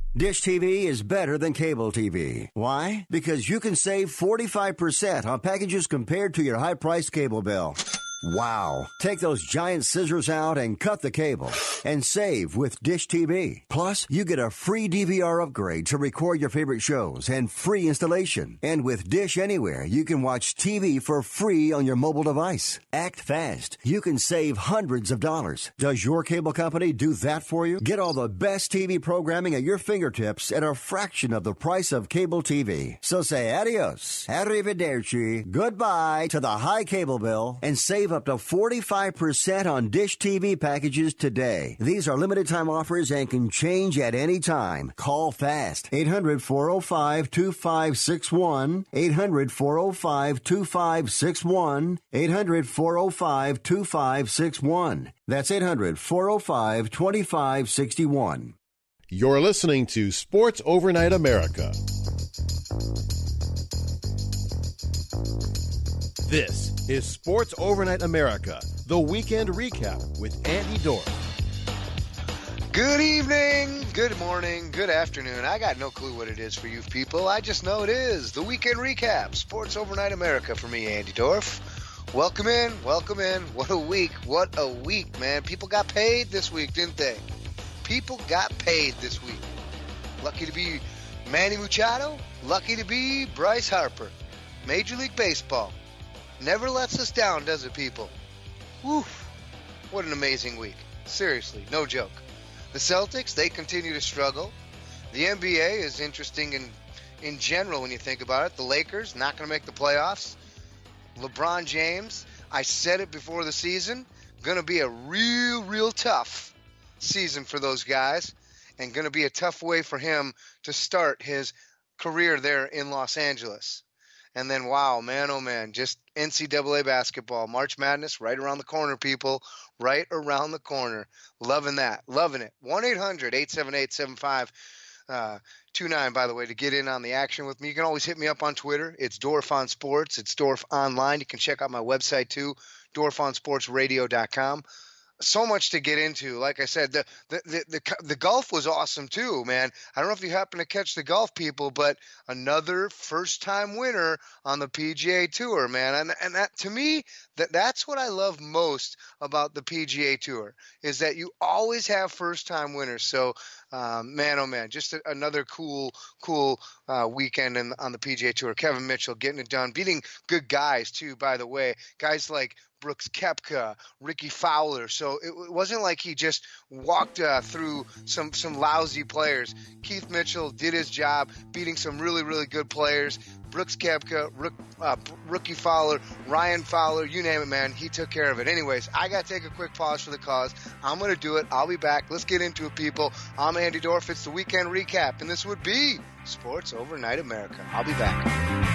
Dish TV is better than cable TV. Why? Because you can save 45% on packages compared to your high-priced cable bill. Wow. Take those giant scissors out and cut the cable and save with Dish TV. Plus, you get a free DVR upgrade to record your favorite shows and free installation. And with Dish Anywhere, you can watch TV for free on your mobile device. Act fast. You can save hundreds of dollars. Does your cable company do that for you? Get all the best TV programming at your fingertips at a fraction of the price of cable TV. So say adios, arrivederci, goodbye to the high cable bill and save up to 45% on Dish TV packages today. These are limited time offers and can change at any time. Call fast. 800-405-2561. 800-405-2561. 800-405-2561. That's 800-405-2561. You're listening to Sports Overnight America. This is Sports Overnight America, the weekend recap with Andy Dorff. Good evening, good morning, good afternoon. I got no clue what it is for you people. I just know it is the weekend recap, Sports Overnight America for me, Andy Dorff. Welcome in, welcome in. What a week, man. People got paid this week, didn't they? People got paid this week. Lucky to be Manny Machado, lucky to be Bryce Harper. Major League Baseball never lets us down, does it, people? Woo! What an amazing week. Seriously, no joke. The Celtics, they continue to struggle. The NBA is interesting in general when you think about it. The Lakers, not going to make the playoffs. LeBron James, I said it before the season, going to be a real tough season for those guys, and going to be a tough way for him to start his career there in Los Angeles. And then, wow, man, oh man, just NCAA basketball, March Madness right around the corner, people, right around the corner. Loving that, loving it. 1-800-878-7529, by the way, to get in on the action with me. You can always hit me up on Twitter. It's Dorff on Sports. It's Dorff Online. You can check out my website too, DorffOnSportsRadio.com. So much to get into. Like I said, the golf was awesome too, man. I don't know if you happen to catch the golf, people, but another first-time winner on the PGA Tour, man. And that, to me, that's what I love most about the PGA Tour, is that you always have first-time winners. So, man, oh man, just another cool weekend on the PGA Tour. Kevin Mitchell getting it done, beating good guys too, by the way. Guys like Brooks Koepka, Ricky Fowler. So it wasn't like he just walked through some lousy players. Keith Mitchell did his job, beating some really good players. Brooks Koepka, Ricky Fowler, Ryan Fowler, you name it, man. He took care of it. Anyways, I got to take a quick pause for the cause. I'm going to do it. I'll be back. Let's get into it, people. I'm Andy Dorff. It's the weekend recap, and this would be Sports Overnight America. I'll be back.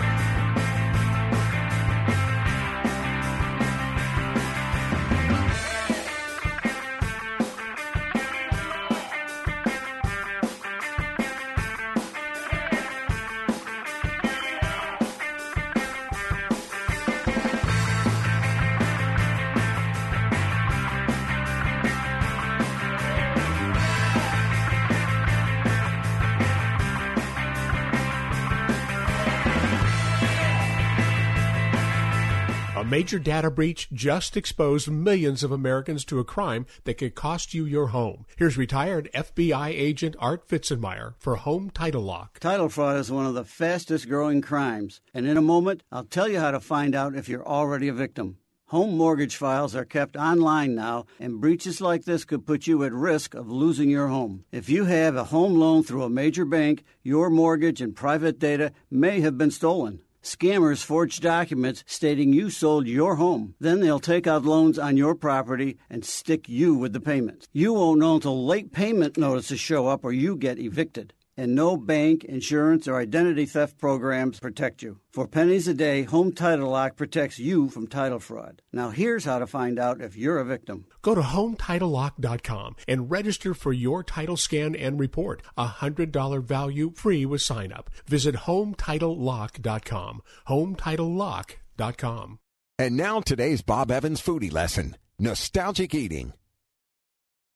A major data breach just exposed millions of Americans to a crime that could cost you your home. Here's retired FBI agent Art Fitzenmeyer for Home Title Lock. Title fraud is one of the fastest growing crimes, and in a moment, I'll tell you how to find out if you're already a victim. Home mortgage files are kept online now, and breaches like this could put you at risk of losing your home. If you have a home loan through a major bank, your mortgage and private data may have been stolen. Scammers forge documents stating you sold your home. Then they'll take out loans on your property and stick you with the payments. You won't know until late payment notices show up or you get evicted. And no bank, insurance, or identity theft programs protect you. For pennies a day, Home Title Lock protects you from title fraud. Now here's how to find out if you're a victim. Go to HomeTitleLock.com and register for your title scan and report. $100 value free with sign up. Visit HomeTitleLock.com. HomeTitleLock.com. And now today's Bob Evans foodie lesson, nostalgic eating.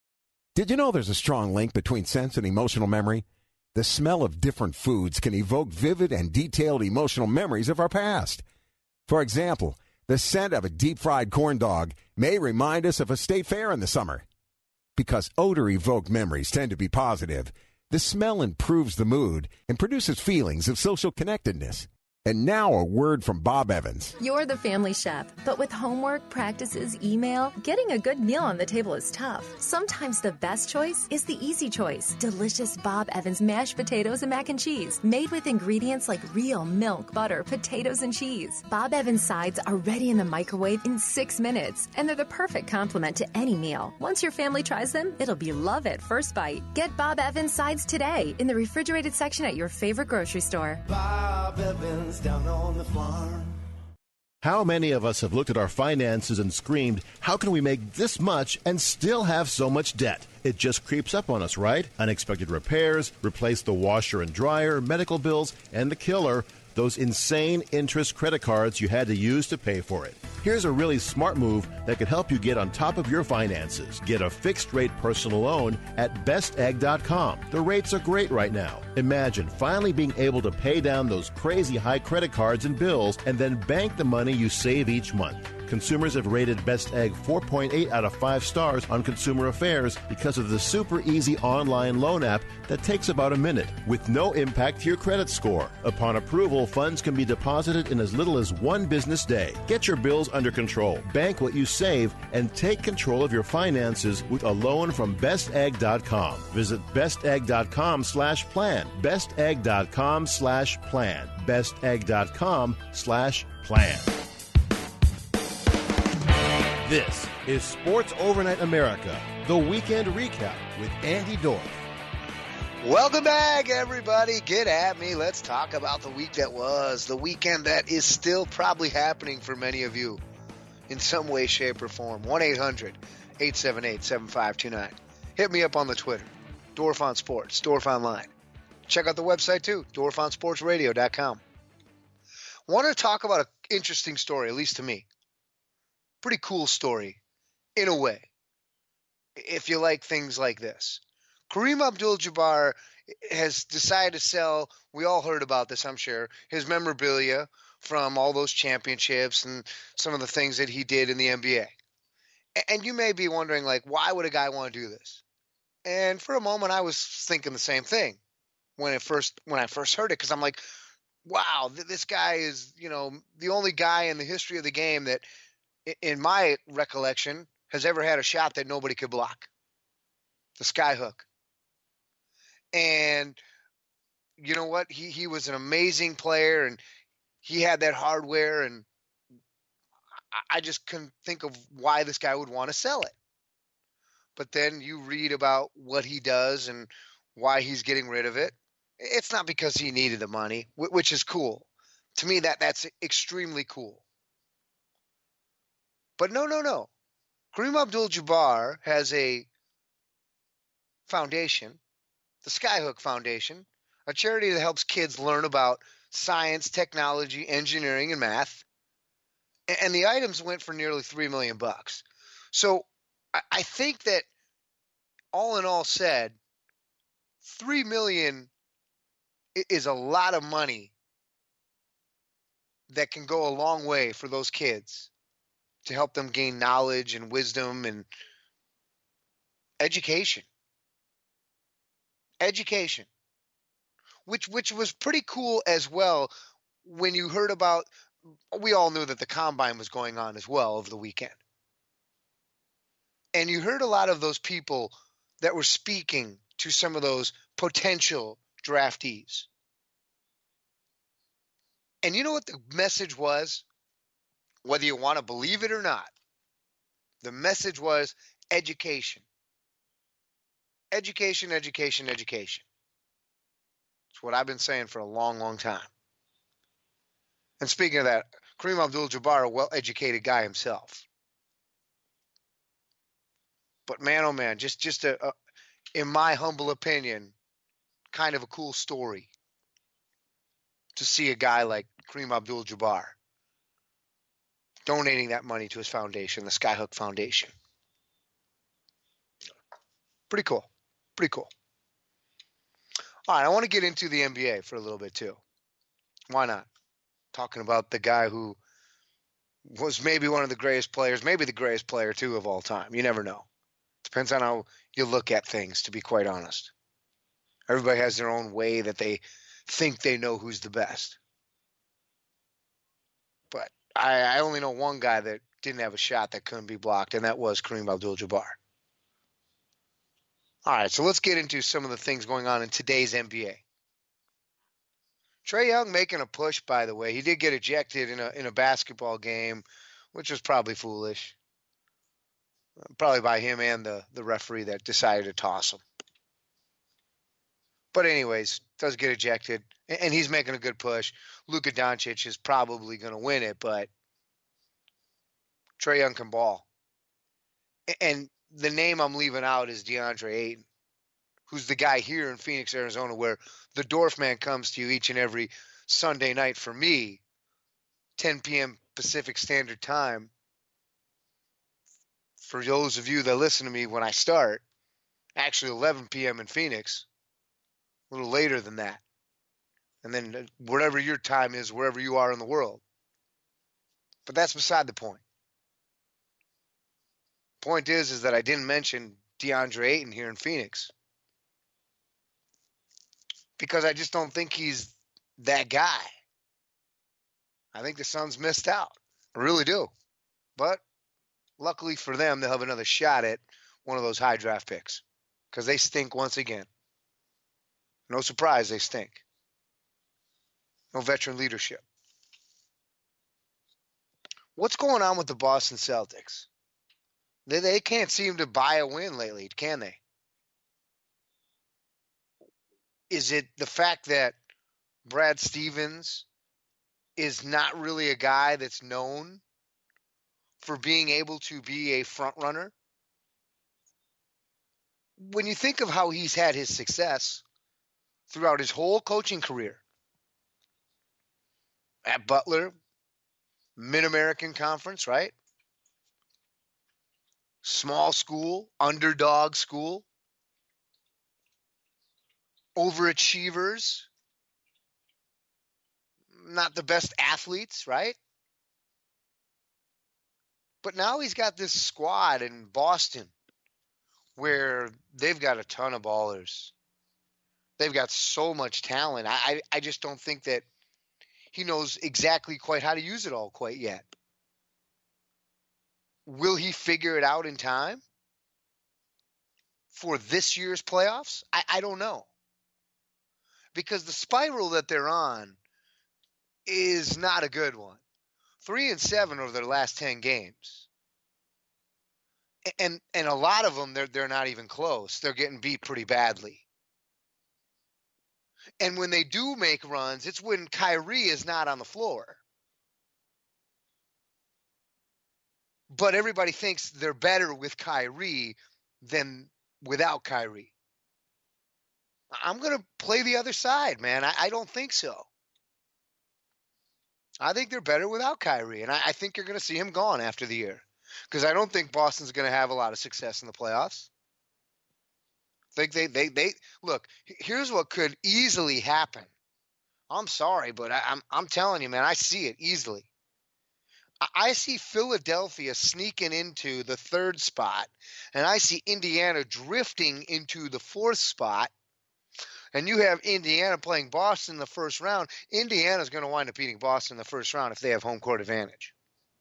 Did you know there's a strong link between sense and emotional memory? The smell of different foods can evoke vivid and detailed emotional memories of our past. For example, the scent of a deep-fried corn dog may remind us of a state fair in the summer. Because odor-evoked memories tend to be positive, the smell improves the mood and produces feelings of social connectedness. And now a word from Bob Evans. You're the family chef, but with homework, practices, email, getting a good meal on the table is tough. Sometimes the best choice is the easy choice. Delicious Bob Evans mashed potatoes and mac and cheese, made with ingredients like real milk, butter, potatoes, and cheese. Bob Evans sides are ready in the microwave in 6 minutes, and they're the perfect complement to any meal. Once your family tries them, it'll be love at first bite. Get Bob Evans sides today in the refrigerated section at your favorite grocery store. Bob Evans. Down on the farm. How many of us have looked at our finances and screamed, how can we make this much and still have so much debt? It just creeps up on us, right? Unexpected repairs, replace the washer and dryer, medical bills, and the killer, those insane interest credit cards you had to use to pay for it. Here's a really smart move that could help you get on top of your finances. Get a fixed-rate personal loan at bestegg.com. The rates are great right now. Imagine finally being able to pay down those crazy high credit cards and bills and then bank the money you save each month. Consumers have rated Best Egg 4.8 out of 5 stars on Consumer Affairs because of the super easy online loan app that takes about a minute with no impact to your credit score. Upon approval, funds can be deposited in as little as 1 business day. Get your bills under control, bank what you save, and take control of your finances with a loan from bestegg.com. Visit bestegg.com/plan. bestegg.com/plan. bestegg.com/plan. This is Sports Overnight America, the weekend recap with Andy Dorff. Welcome back, everybody. Get at me. Let's talk about the week that was, the weekend that is still probably happening for many of you in some way, shape, or form. 1-800-878-7529. Hit me up on the Twitter, Dorff on Sports, Dorff Online. Check out the website, too, DorffOnSportsRadio.com. Want to talk about an interesting story, at least to me. Pretty cool story, in a way, if you like things like this. Kareem Abdul-Jabbar has decided to sell, we all heard about this, I'm sure, his memorabilia from all those championships and some of the things that he did in the NBA. And you may be wondering, like, why would a guy want to do this? And for a moment, I was thinking the same thing when I first heard it, because I'm like, wow, this guy is, the only guy in the history of the game that, in my recollection, has ever had a shot that nobody could block. The skyhook. And you know what? He was an amazing player, and he had that hardware, and I just couldn't think of why this guy would want to sell it. But then you read about what he does and why he's getting rid of it. It's not because he needed the money, which is cool. To me, that's extremely cool. But no. Kareem Abdul-Jabbar has a foundation, the Skyhook Foundation, a charity that helps kids learn about science, technology, engineering, and math. And the items went for nearly $3 million. So I think that all in all said, $3 million is a lot of money that can go a long way for those kids to help them gain knowledge and wisdom and education. Which was pretty cool as well when you heard about, we all knew that the Combine was going on as well over the weekend. And you heard a lot of those people that were speaking to some of those potential draftees. And you know what the message was? Whether you want to believe it or not, the message was education. Education. It's what I've been saying for a long, long time. And speaking of that, Kareem Abdul-Jabbar, a well-educated guy himself. But man, oh man, just in my humble opinion, kind of a cool story to see a guy like Kareem Abdul-Jabbar donating that money to his foundation, the Skyhook Foundation. Pretty cool. Pretty cool. All right, I want to get into the NBA for a little bit too. Why not? Talking about the guy who was maybe one of the greatest players, maybe the greatest player too of all time. You never know. Depends on how you look at things, to be quite honest. Everybody has their own way that they think they know who's the best. But I only know one guy that didn't have a shot that couldn't be blocked, and that was Kareem Abdul-Jabbar. All right, so let's get into some of the things going on in today's NBA. Trae Young making a push, by the way. He did get ejected in a basketball game, which was probably foolish. Probably by him and the referee that decided to toss him. But anyways, does get ejected, and he's making a good push. Luka Doncic is probably going to win it, but Trae Young can ball. And the name I'm leaving out is DeAndre Ayton, who's the guy here in Phoenix, Arizona, where the Dorf Man comes to you each and every Sunday night for me, 10 p.m. Pacific Standard Time. For those of you that listen to me when I start, actually 11 p.m. in Phoenix, a little later than that. And then whatever your time is, wherever you are in the world. But that's beside the point. Point is that I didn't mention DeAndre Ayton here in Phoenix because I just don't think he's that guy. I think the Suns missed out. I really do. But luckily for them, they'll have another shot at one of those high draft picks because they stink once again. No surprise, they stink. No veteran leadership. What's going on with the Boston Celtics? They can't seem to buy a win lately, can they? Is it the fact that Brad Stevens is not really a guy that's known for being able to be a front runner? When you think of how he's had his success throughout his whole coaching career, at Butler, Mid-American Conference, right? Small school, underdog school, overachievers, not the best athletes, right? But now he's got this squad in Boston where they've got a ton of ballers. They've got so much talent. I just don't think that he knows exactly quite how to use it all quite yet. Will he figure it out in time for this year's playoffs? I don't know. Because the spiral that they're on is not a good one. 3-7 over their last 10 games. And a lot of them, they're not even close. They're getting beat pretty badly. And when they do make runs, it's when Kyrie is not on the floor. But everybody thinks they're better with Kyrie than without Kyrie. I'm going to play the other side, man. I don't think so. I think they're better without Kyrie, and I think you're going to see him gone after the year because I don't think Boston's going to have a lot of success in the playoffs. I think they look. Here's what could easily happen. I'm sorry, but I'm telling you, man, I see it easily. I see Philadelphia sneaking into the 3rd spot, and I see Indiana drifting into the 4th spot. And you have Indiana playing Boston in the first round. Indiana's going to wind up beating Boston in the first round if they have home court advantage.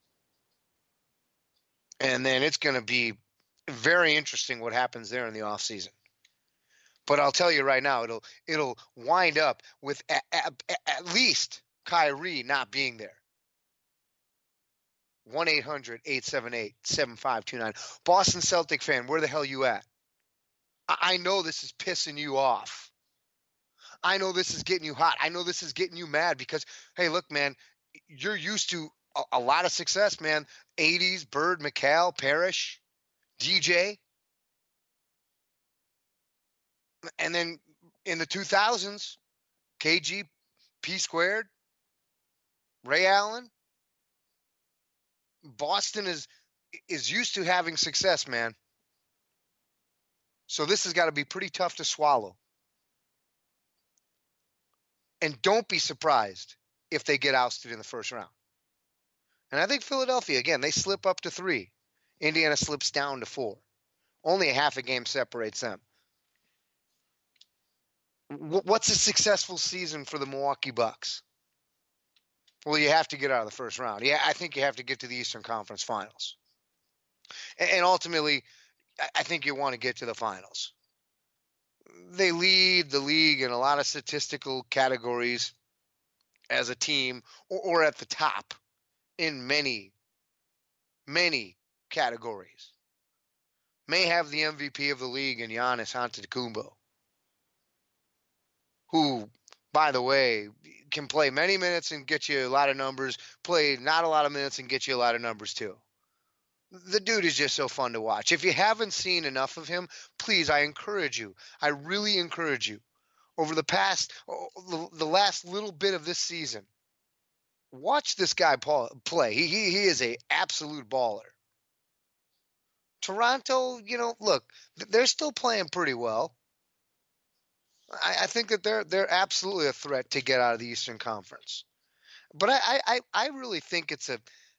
And then it's going to be very interesting what happens there in the offseason. But I'll tell you right now, it'll wind up with at least Kyrie not being there. 1-800-878-7529. Boston Celtic fan, where the hell you at? I know this is pissing you off. I know this is getting you hot. I know this is getting you mad because, hey, look, man, you're used to a lot of success, man. 80s, Bird, McHale, Parrish, DJ. And then in the 2000s, KG, P Squared, Ray Allen. Boston is used to having success, man. So this has got to be pretty tough to swallow. And don't be surprised if they get ousted in the first round. And I think Philadelphia, again, they slip up to 3. Indiana slips down to 4. Only a half a game separates them. What's a successful season for the Milwaukee Bucks? Well, you have to get out of the first round. Yeah, I think you have to get to the Eastern Conference Finals. And ultimately, I think you want to get to the finals. They lead the league in a lot of statistical categories as a team, or at the top in many, many categories. May have the MVP of the league in Giannis Antetokounmpo, who, by the way, can play many minutes and get you a lot of numbers, play not a lot of minutes and get you a lot of numbers too. The dude is just so fun to watch. If you haven't seen enough of him, please, I encourage you. I really encourage you. Over the last little bit of this season, watch this guy play. He is an absolute baller. Toronto, look, they're still playing pretty well. I think that they're absolutely a threat to get out of the Eastern Conference. But I really think it's a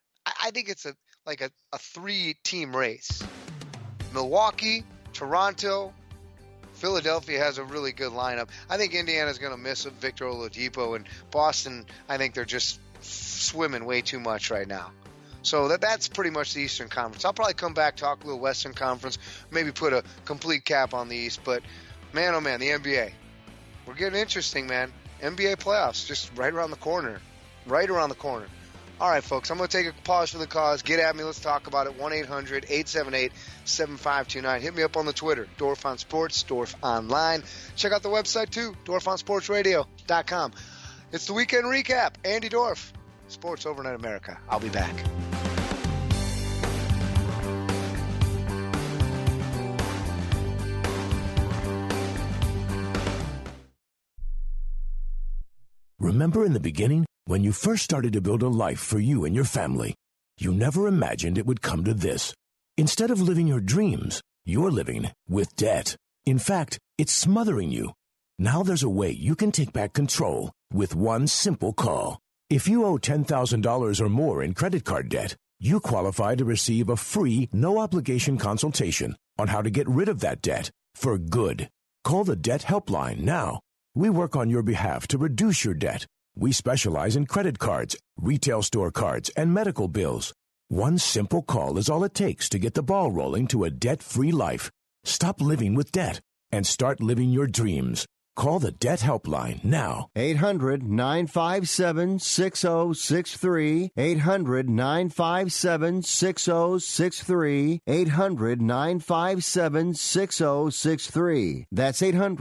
3-team race. Milwaukee, Toronto, Philadelphia has a really good lineup. I think Indiana's going to miss Victor Oladipo, and Boston, I think they're just swimming way too much right now. So that's pretty much the Eastern Conference. I'll probably come back, talk a little Western Conference, maybe put a complete cap on the East. But, man, oh, man, the NBA. We're getting interesting, man. NBA playoffs just right around the corner. Right around the corner. All right, folks, I'm going to take a pause for the cause. Get at me. Let's talk about it. 1-800-878-7529. Hit me up on the Twitter, Dorf on Sports, Dorf Online. Check out the website, too, DorfOnSportsRadio.com. It's the Weekend Recap. Andy Dorf, Sports Overnight America. I'll be back. Remember in the beginning, when you first started to build a life for you and your family, you never imagined it would come to this. Instead of living your dreams, you're living with debt. In fact, it's smothering you. Now there's a way you can take back control with one simple call. If you owe $10,000 or more in credit card debt, you qualify to receive a free, no-obligation consultation on how to get rid of that debt for good. Call the Debt Helpline now. We work on your behalf to reduce your debt. We specialize in credit cards, retail store cards, and medical bills. One simple call is all it takes to get the ball rolling to a debt-free life. Stop living with debt and start living your dreams. Call the Debt Helpline now. 800-957-6063. 800-957-6063. 800-957-6063. That's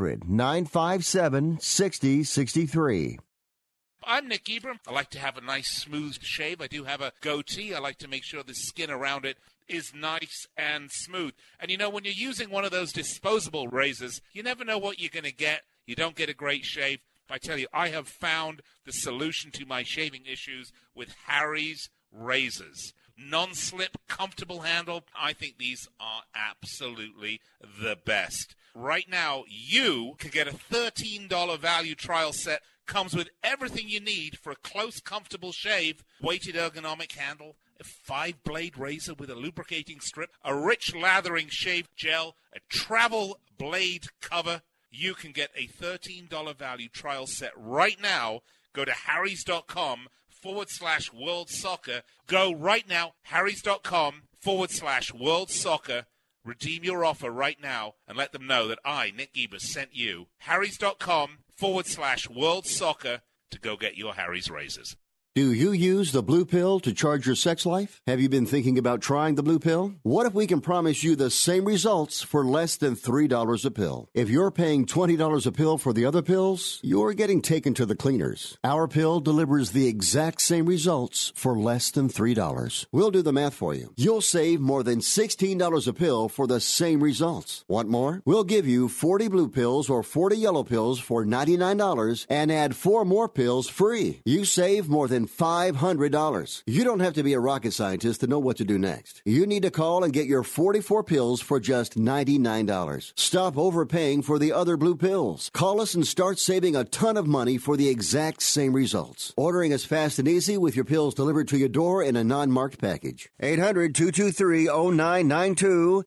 800-957-6063. I'm Nick Ebram. I like to have a nice smooth shave. I do have a goatee. I like to make sure the skin around it is nice and smooth. And when you're using one of those disposable razors, you never know what you're going to get. You don't get a great shave. I tell you, I have found the solution to my shaving issues with Harry's razors. Non-slip, comfortable handle. I think these are absolutely the best. Right now, you can get a $13 value trial set. Comes with everything you need for a close, comfortable shave. Weighted ergonomic handle, a 5-blade razor with a lubricating strip, a rich lathering shave gel, a travel blade cover. You can get a $13 value trial set right now. Go to harrys.com/World Soccer. Go right now, harrys.com/World Soccer. Redeem your offer right now and let them know that I, Nick Ebers, sent you. harrys.com/World Soccer to go get your Harry's razors. Do you use the blue pill to charge your sex life? Have you been thinking about trying the blue pill? What if we can promise you the same results for less than $3 a pill? If you're paying $20 a pill for the other pills, you're getting taken to the cleaners. Our pill delivers the exact same results for less than $3. We'll do the math for you. You'll save more than $16 a pill for the same results. Want more? We'll give you 40 blue pills or 40 yellow pills for $99 and add 4 more pills free. You save more than than $500. You don't have to be a rocket scientist to know what to do next. You need to call and get your 44 pills for just $99. Stop overpaying for the other blue pills. Call us and start saving a ton of money for the exact same results. Ordering is fast and easy with your pills delivered to your door in a non-marked package. 800-223-0992.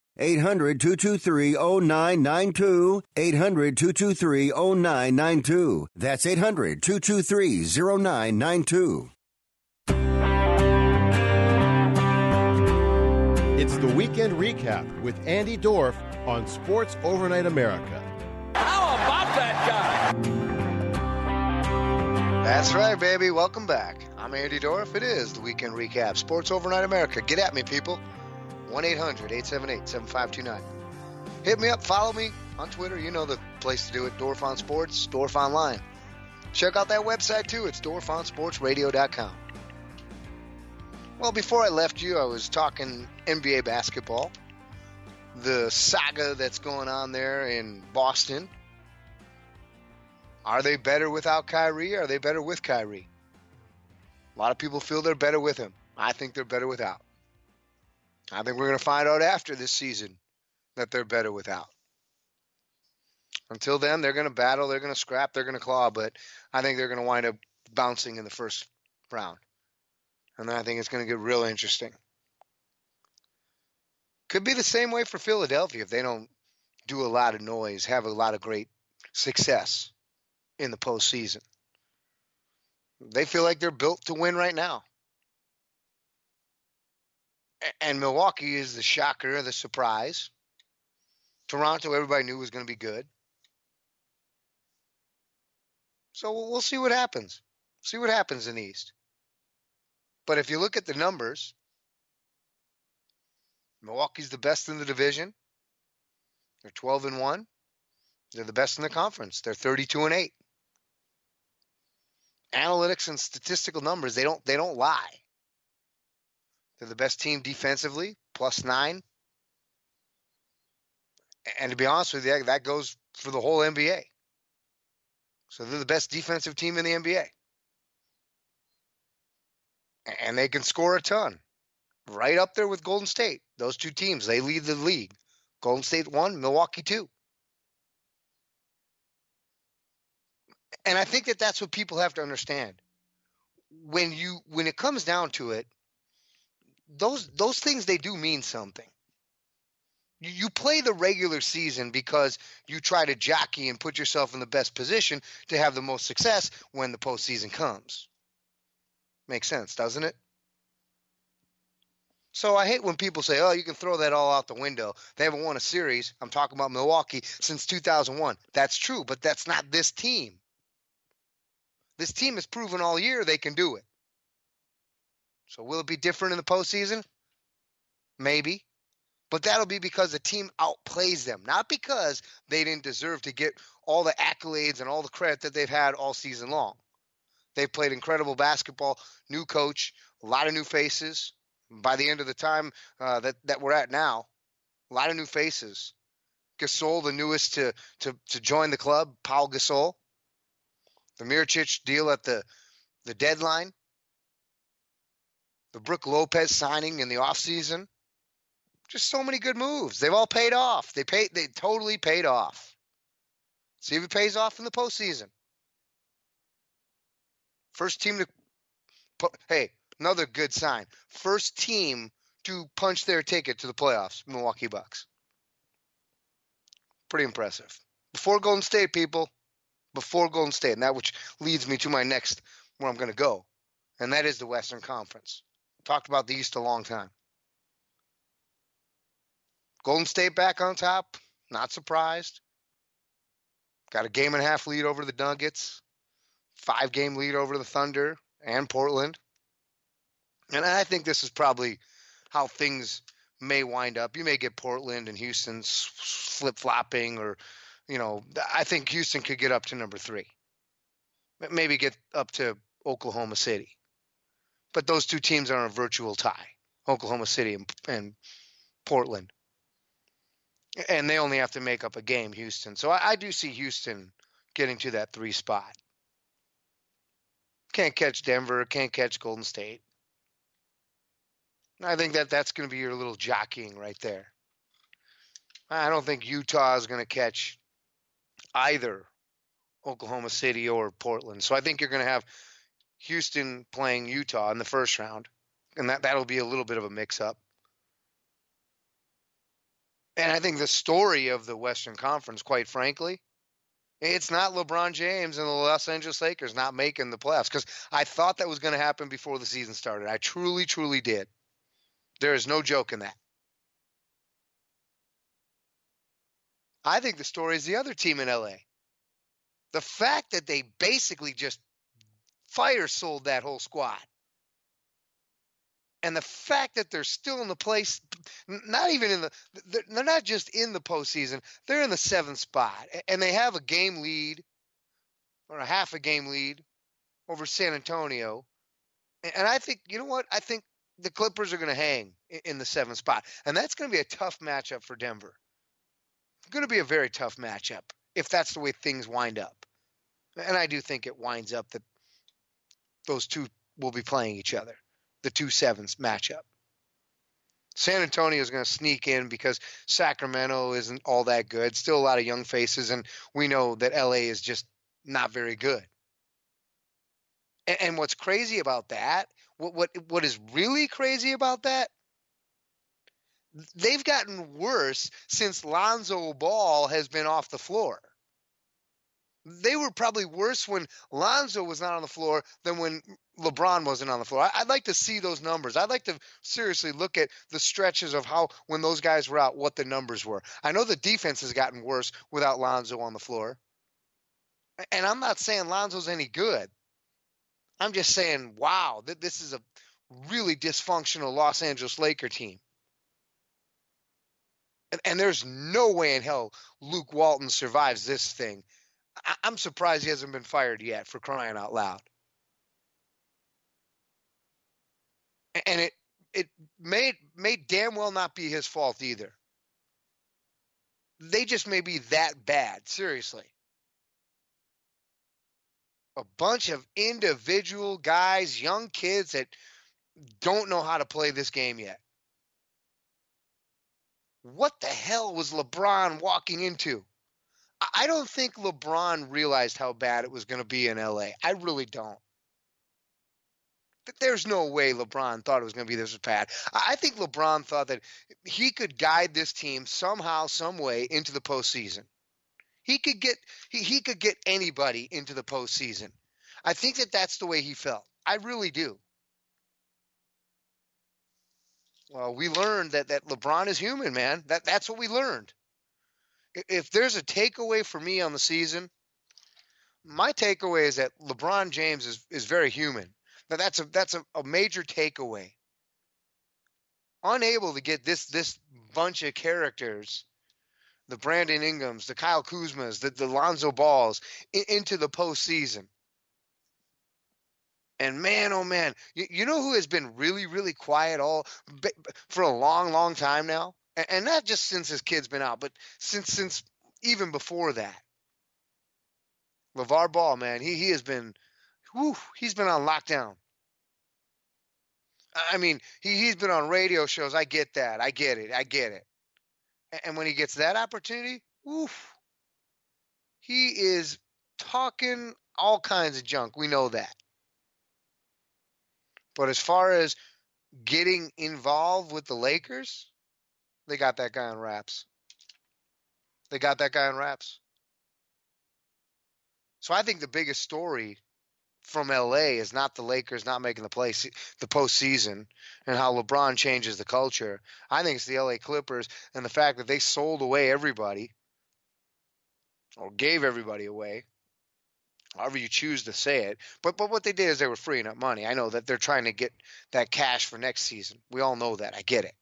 800-223-0992. 800-223-0992. That's 800-223-0992. It's the Weekend Recap with Andy Dorff on Sports Overnight America. How about that guy? That's right, baby. Welcome back. I'm Andy Dorff. It is the Weekend Recap, Sports Overnight America. Get at me, people. 1-800-878-7529. Hit me up. Follow me on Twitter. You know the place to do it. Dorff on Sports, Dorff Online. Check out that website, too. It's DorffOnSportsRadio.com. Well, before I left you, I was talking NBA basketball. The saga that's going on there in Boston. Are they better without Kyrie? Or are they better with Kyrie? A lot of people feel they're better with him. I think they're better without. I think we're going to find out after this season that they're better without. Until then, they're going to battle, they're going to scrap, they're going to claw, but I think they're going to wind up bouncing in the first round. And then I think it's going to get real interesting. Could be the same way for Philadelphia if they don't do a lot of noise, have a lot of great success in the postseason. They feel like they're built to win right now. And Milwaukee is the shocker, the surprise. Toronto, everybody knew was going to be good. So we'll see what happens. See what happens in the East. But if you look at the numbers, Milwaukee's the best in the division. They're 12-1. They're the best in the conference. They're 32-8. Analytics and statistical numbers, they don't lie. They're the best team defensively, +9. And to be honest with you, that goes for the whole NBA. So they're the best defensive team in the NBA. And they can score a ton. Right up there with Golden State. Those two teams, they lead the league. Golden State 1, Milwaukee 2. And I think that that's what people have to understand. When it comes down to it, those things, they do mean something. You play the regular season because you try to jockey and put yourself in the best position to have the most success when the postseason comes. Makes sense, doesn't it? So I hate when people say, oh, you can throw that all out the window. They haven't won a series. I'm talking about Milwaukee since 2001. That's true, but that's not this team. This team has proven all year they can do it. So will it be different in the postseason? Maybe. But that'll be because the team outplays them, not because they didn't deserve to get all the accolades and all the credit that they've had all season long. They've played incredible basketball, new coach, a lot of new faces. By the end of the time that we're at now, a lot of new faces. Gasol, the newest to join the club, Paul Gasol. The Mirotic deal at the deadline. The Brook Lopez signing in the offseason. Just so many good moves. They've all paid off. They totally paid off. See if it pays off in the postseason. First team to hey, another good sign. First team to punch their ticket to the playoffs, Milwaukee Bucks. Pretty impressive. Before Golden State, people. Before Golden State. And that which leads me to my next, where I'm going to go. And that is the Western Conference. Talked about the East a long time. Golden State back on top. Not surprised. Got a 1.5 lead over the Nuggets. 5-game lead over the Thunder and Portland. And I think this is probably how things may wind up. You may get Portland and Houston flip-flopping, or, I think Houston could get up to number 3. Maybe get up to Oklahoma City. But those two teams are in a virtual tie, Oklahoma City and Portland. And they only have to make up a game, Houston. So I do see Houston getting to that 3 spot. Can't catch Denver, can't catch Golden State. I think that's going to be your little jockeying right there. I don't think Utah is going to catch either Oklahoma City or Portland. So I think you're going to have Houston playing Utah in the first round, and that'll be a little bit of a mix-up. And I think the story of the Western Conference, quite frankly, it's not LeBron James and the Los Angeles Lakers not making the playoffs, because I thought that was going to happen before the season started. I truly, truly did. There is no joke in that. I think the story is the other team in LA. The fact that they basically just fire sold that whole squad. And the fact that they're still in the place, not even in they're not just in the postseason, they're in the 7th spot. And they have a game lead, or a half a game lead, over San Antonio. And I think, you know what? I think the Clippers are going to hang in the 7th spot. And that's going to be a tough matchup for Denver. It's going to be a very tough matchup if that's the way things wind up. And I do think it winds up that those two will be playing each other, the 2-7s matchup. San Antonio is going to sneak in because Sacramento isn't all that good. Still a lot of young faces, and we know that LA is just not very good. And what's crazy about that, what is really crazy about that, they've gotten worse since Lonzo Ball has been off the floor. They were probably worse when Lonzo was not on the floor than when LeBron wasn't on the floor. I'd like to see those numbers. I'd like to seriously look at the stretches of how, when those guys were out, what the numbers were. I know the defense has gotten worse without Lonzo on the floor. And I'm not saying Lonzo's any good. I'm just saying, wow, this is a really dysfunctional Los Angeles Laker team. And there's no way in hell Luke Walton survives this thing. I'm surprised he hasn't been fired yet, for crying out loud. And it may damn well not be his fault either. They just may be that bad, seriously. A bunch of individual guys, young kids that don't know how to play this game yet. What the hell was LeBron walking into? I don't think LeBron realized how bad it was going to be in LA. I really don't. There's no way LeBron thought it was going to be this bad. I think LeBron thought that he could guide this team somehow, some way into the postseason. He could get anybody into the postseason. I think that's the way he felt. I really do. Well, we learned that LeBron is human, man. That's what we learned. If there's a takeaway for me on the season, my takeaway is that LeBron James is very human. Now that's a major takeaway. Unable to get this bunch of characters, the Brandon Ingrams, the Kyle Kuzmas, the Lonzo Balls, into the postseason. And man, oh man, you know who has been really, really quiet for a long, long time now? And not just since his kid's been out, but since even before that. LeVar Ball, man, he has been, he's been on lockdown. I mean, he's been on radio shows. I get that. I get it. And when he gets that opportunity, he is talking all kinds of junk. We know that. But as far as getting involved with the Lakers, they got that guy on wraps. So I think the biggest story from LA is not the Lakers not making the postseason and how LeBron changes the culture. I think it's the LA Clippers and the fact that they sold away everybody, or gave everybody away, however you choose to say it. But what they did is they were freeing up money. I know that they're trying to get that cash for next season. We all know that. I get it.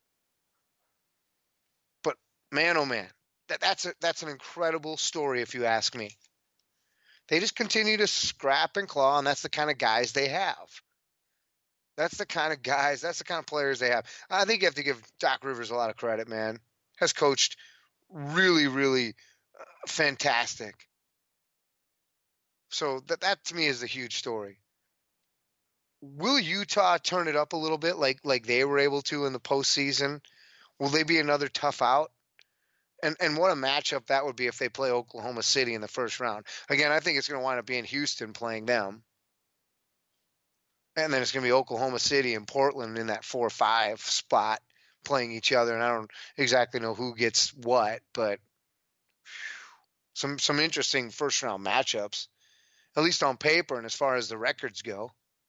But man, oh man, that's an incredible story if you ask me. They just continue to scrap and claw, and that's the kind of guys they have. That's the kind of guys, that's the kind of players they have. I think you have to give Doc Rivers a lot of credit, man. Has coached really, really fantastic. So that to me is a huge story. will Utah turn it up a little bit like they were able to in the postseason? Will they be another tough out? And what a matchup that would be if they play Oklahoma City in the first round. Again, I think it's going to wind up being Houston playing them. And then it's going to be Oklahoma City and Portland in that 4-5 spot playing each other. And I don't exactly know who gets what, but some interesting first-round matchups, at least on paper and as far as the records go.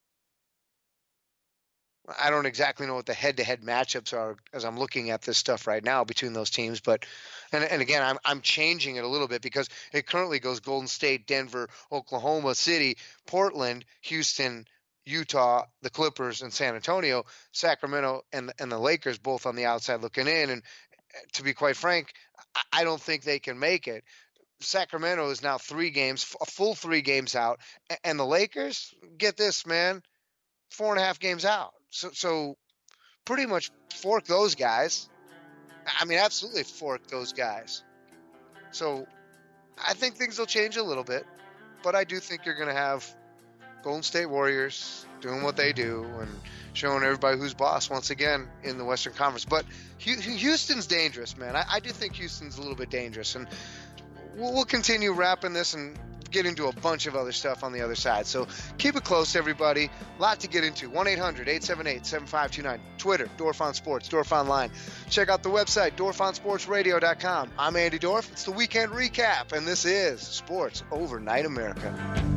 I don't exactly know what the head-to-head matchups are as I'm looking at this stuff right now between those teams, but and again, I'm changing it a little bit because it currently goes Golden State, Denver, Oklahoma City, Portland, Houston, Utah, the Clippers, and San Antonio, Sacramento, and the Lakers both on the outside looking in. And to be quite frank, I don't think they can make it. Sacramento is now 3 games, a full 3 games out, and the Lakers, get this, man, 4.5 games out. So pretty much fork those guys. I mean, absolutely fork those guys. So I think things will change a little bit, but I do think you're going to have Golden State Warriors doing what they do and showing everybody who's boss once again in the Western Conference. But Houston's dangerous, man. I do think Houston's a little bit dangerous, and we'll continue wrapping this and get into a bunch of other stuff on the other side. So keep it close, everybody. A lot to get into. 1-800-878-7529. Twitter, Dorf on Sports, Dorf Online. Check out the website, DorfOnSportsRadio.com. I'm Andy Dorf. It's the Weekend Recap, and this is Sports Overnight America.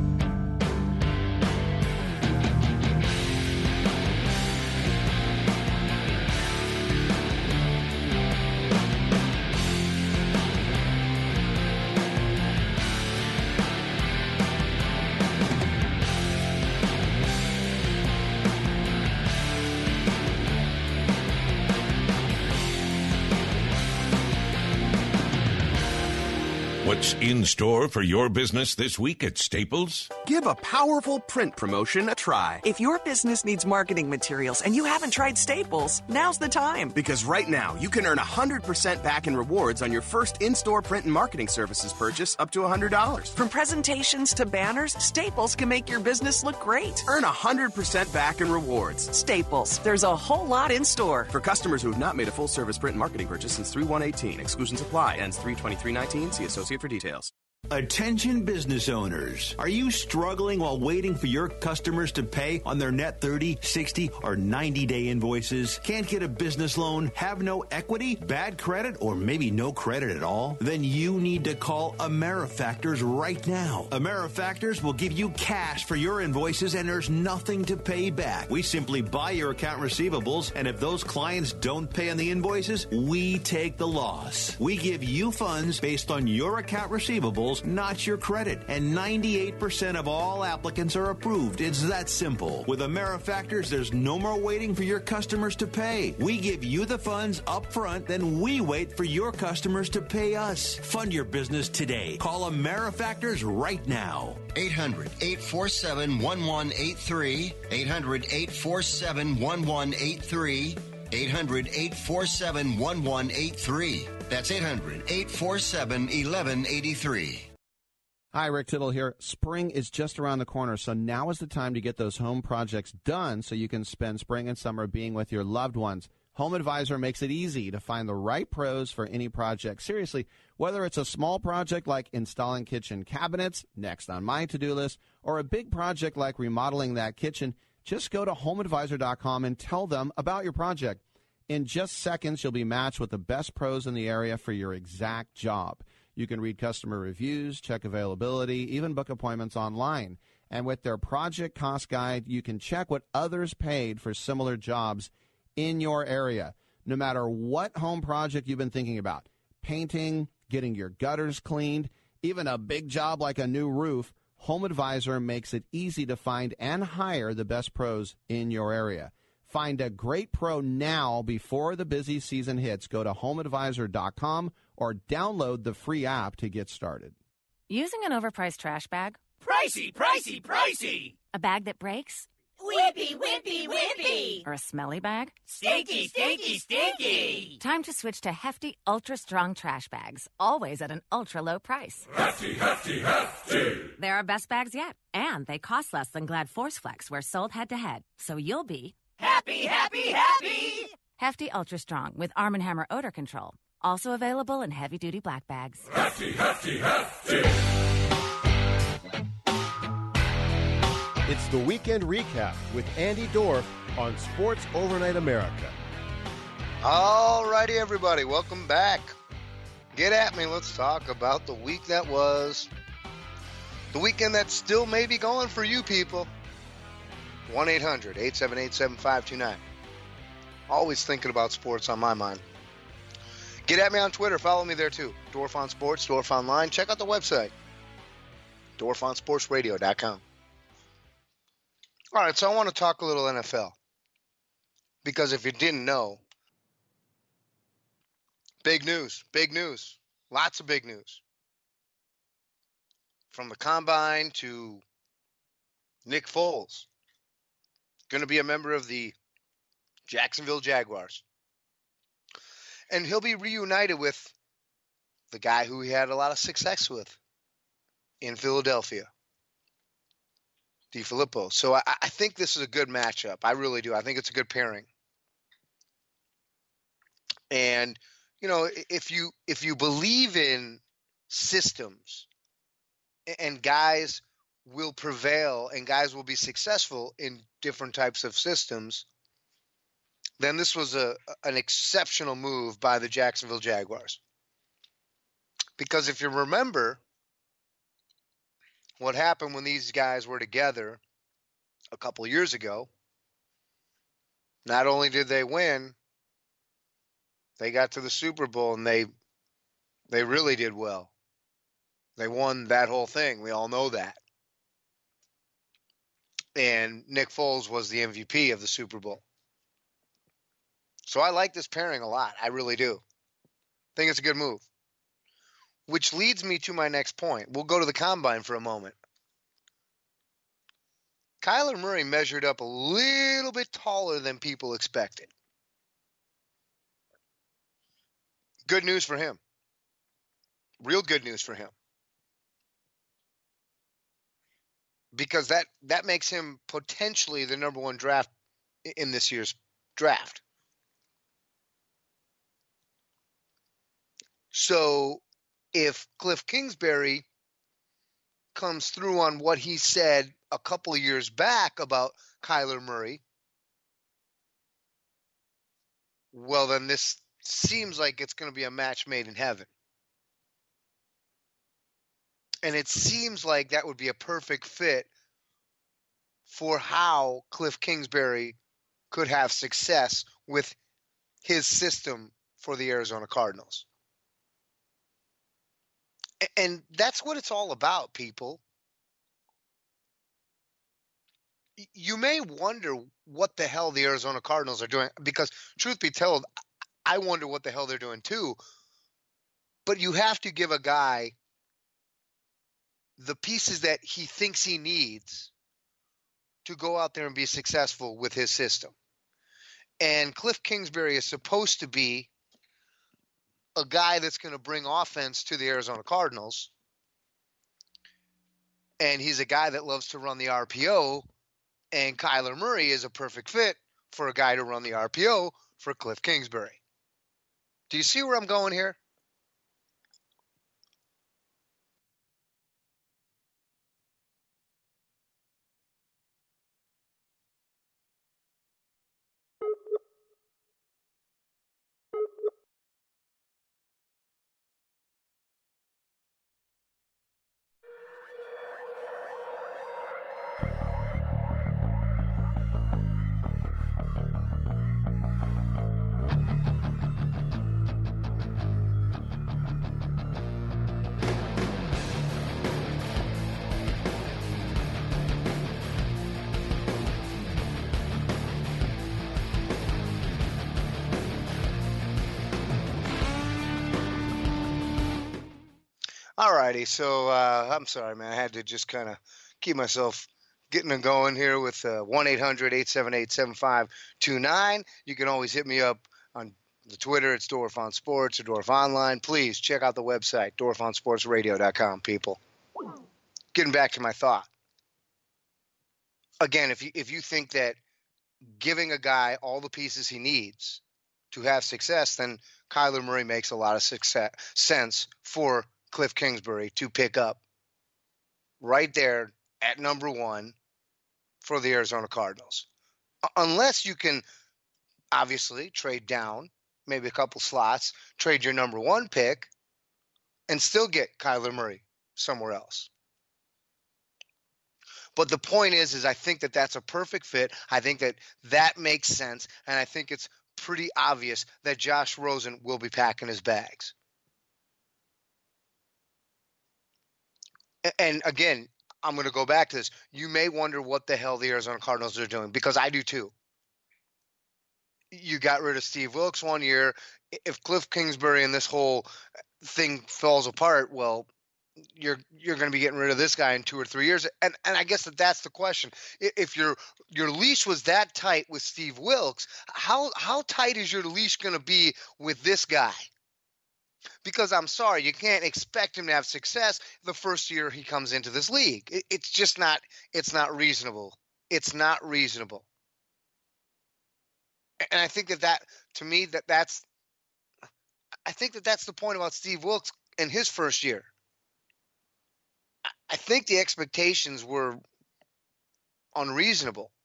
What's in store for your business this week at Staples? Give a powerful print promotion a try. If your business needs marketing materials and you haven't tried Staples, now's the time. Because right now, you can earn 100% back in rewards on your first in-store print and marketing services purchase up to $100. From presentations to banners, Staples can make your business look great. Earn 100% back in rewards. Staples. There's a whole lot in store. For customers who have not made a full-service print and marketing purchase since 3/1/18. Exclusions apply. Ends 3/23/19. See associate for details. Attention business owners. Are you struggling while waiting for your customers to pay on their net 30, 60, or 90-day invoices? Can't get a business loan? Have no equity? Bad credit? Or maybe no credit at all? Then you need to call AmeriFactors right now. AmeriFactors will give you cash for your invoices and there's nothing to pay back. We simply buy your account receivables, and if those clients don't pay on the invoices, we take the loss. We give you funds based on your account receivables, not your credit. And 98% of all applicants are approved. It's that simple. With AmeriFactors, there's no more waiting for your customers to pay. We give you the funds up front, then we wait for your customers to pay us. Fund your business today. Call AmeriFactors right now. 800-847-1183. 800-847-1183. 800-847-1183. That's 800-847-1183. Hi, Rick Tittle here. Spring is just around the corner, so now is the time to get those home projects done so you can spend spring and summer being with your loved ones. Home Advisor makes it easy to find the right pros for any project. Seriously, whether it's a small project like installing kitchen cabinets, next on my to-do list, or a big project like remodeling that kitchen, just go to HomeAdvisor.com and tell them about your project. In just seconds, you'll be matched with the best pros in the area for your exact job. You can read customer reviews, check availability, even book appointments online. And with their project cost guide, you can check what others paid for similar jobs in your area. No matter what home project you've been thinking about, painting, getting your gutters cleaned, even a big job like a new roof, Home Advisor makes it easy to find and hire the best pros in your area. Find a great pro now before the busy season hits. Go to HomeAdvisor.com or download the free app to get started. Using an overpriced trash bag? Pricey, pricey, pricey! A bag that breaks? Whippy, whippy, whippy. Or a smelly bag? Stinky, stinky, stinky. Time to switch to Hefty Ultra Strong trash bags, always at an ultra low price. Hefty, hefty, hefty. They're our best bags yet, and they cost less than Glad Force Flex, where sold head-to-head. So you'll be... happy, happy, happy. Hefty Ultra Strong with Arm & Hammer odor control. Also available in heavy-duty black bags. Hefty, hefty, hefty. It's the Weekend Recap with Andy Dorff on Sports Overnight America. All righty, everybody. Welcome back. Get at me. Let's talk about the week that was. The weekend that still may be going for you people. 1-800-878-7529. Always thinking about sports on my mind. Get at me on Twitter. Follow me there, too. Dorff on Sports, Dorff Online. Check out the website. DorffOnSportsRadio.com. All right, so I want to talk a little NFL. Because if you didn't know, big news, lots of big news. From the Combine to Nick Foles, going to be a member of the Jacksonville Jaguars. And he'll be reunited with the guy who he had a lot of success with in Philadelphia, DeFilippo. So I think this is a good matchup. I really do. I think it's a good pairing. And, you know, if you believe in systems and guys will prevail and guys will be successful in different types of systems, then this was an exceptional move by the Jacksonville Jaguars. Because if you remember what happened when these guys were together a couple of years ago, not only did they win, they got to the Super Bowl and they really did well. They won that whole thing. We all know that. And Nick Foles was the MVP of the Super Bowl. So I like this pairing a lot. I really do. I think it's a good move. Which leads me to my next point. We'll go to the Combine for a moment. Kyler Murray measured up a little bit taller than people expected. Good news for him. Real good news for him. Because that makes him potentially the number one draft in this year's draft. So if Cliff Kingsbury comes through on what he said a couple of years back about Kyler Murray, well, then this seems like it's going to be a match made in heaven. And it seems like that would be a perfect fit for how Cliff Kingsbury could have success with his system for the Arizona Cardinals. And that's what it's all about, people. You may wonder what the hell the Arizona Cardinals are doing, because truth be told, I wonder what the hell they're doing too. But you have to give a guy the pieces that he thinks he needs to go out there and be successful with his system. And Cliff Kingsbury is supposed to be a guy that's going to bring offense to the Arizona Cardinals. And he's a guy that loves to run the RPO. And Kyler Murray is a perfect fit for a guy to run the RPO for Cliff Kingsbury. Do you see where I'm going here? All righty, so I'm sorry, man. I had to just kind of keep myself getting it going here with 1-800-878-7529. You can always hit me up on the Twitter. It's Dorf on Sports or Dorf Online. Please check out the website, dorfonsportsradio.com, people. Getting back to my thought. Again, if you think that giving a guy all the pieces he needs to have success, then Kyler Murray makes a lot of sense for Cliff Kingsbury to pick up right there at number 1 for the Arizona Cardinals. Unless you can obviously trade down, maybe a couple slots, trade your number 1 pick, and still get Kyler Murray somewhere else. But the point is I think that that's a perfect fit. I think that makes sense, and I think it's pretty obvious that Josh Rosen will be packing his bags. And again, I'm going to go back to this. You may wonder what the hell the Arizona Cardinals are doing, because I do too. You got rid of Steve Wilks 1 year. If Cliff Kingsbury and this whole thing falls apart, well, you're going to be getting rid of this guy in 2 or 3 years. And I guess that's the question. If your leash was that tight with Steve Wilks, how tight is your leash going to be with this guy? Because I'm sorry, you can't expect him to have success the first year he comes into this league. It's just not – it's not reasonable. It's not reasonable. And I think that to me, that's – I think that's the point about Steve Wilks in his first year. I think the expectations were unreasonable.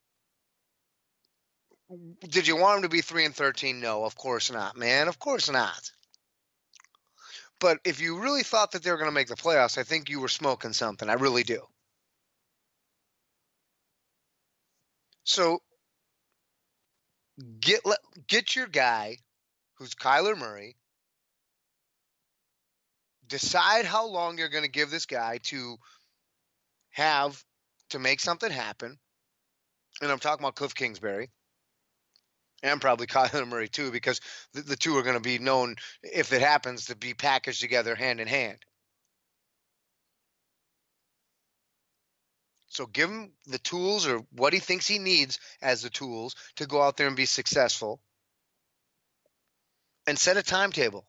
Did you want him to be 3-13? No, of course not, man. Of course not. But if you really thought that they were going to make the playoffs, I think you were smoking something. I really do. So get your guy, who's Kyler Murray. Decide how long you're going to give this guy to make something happen. And I'm talking about Cliff Kingsbury. And probably Kyler Murray too, because the two are going to be known, if it happens, to be packaged together hand in hand. So give him the tools, or what he thinks he needs as the tools, to go out there and be successful. And set a timetable.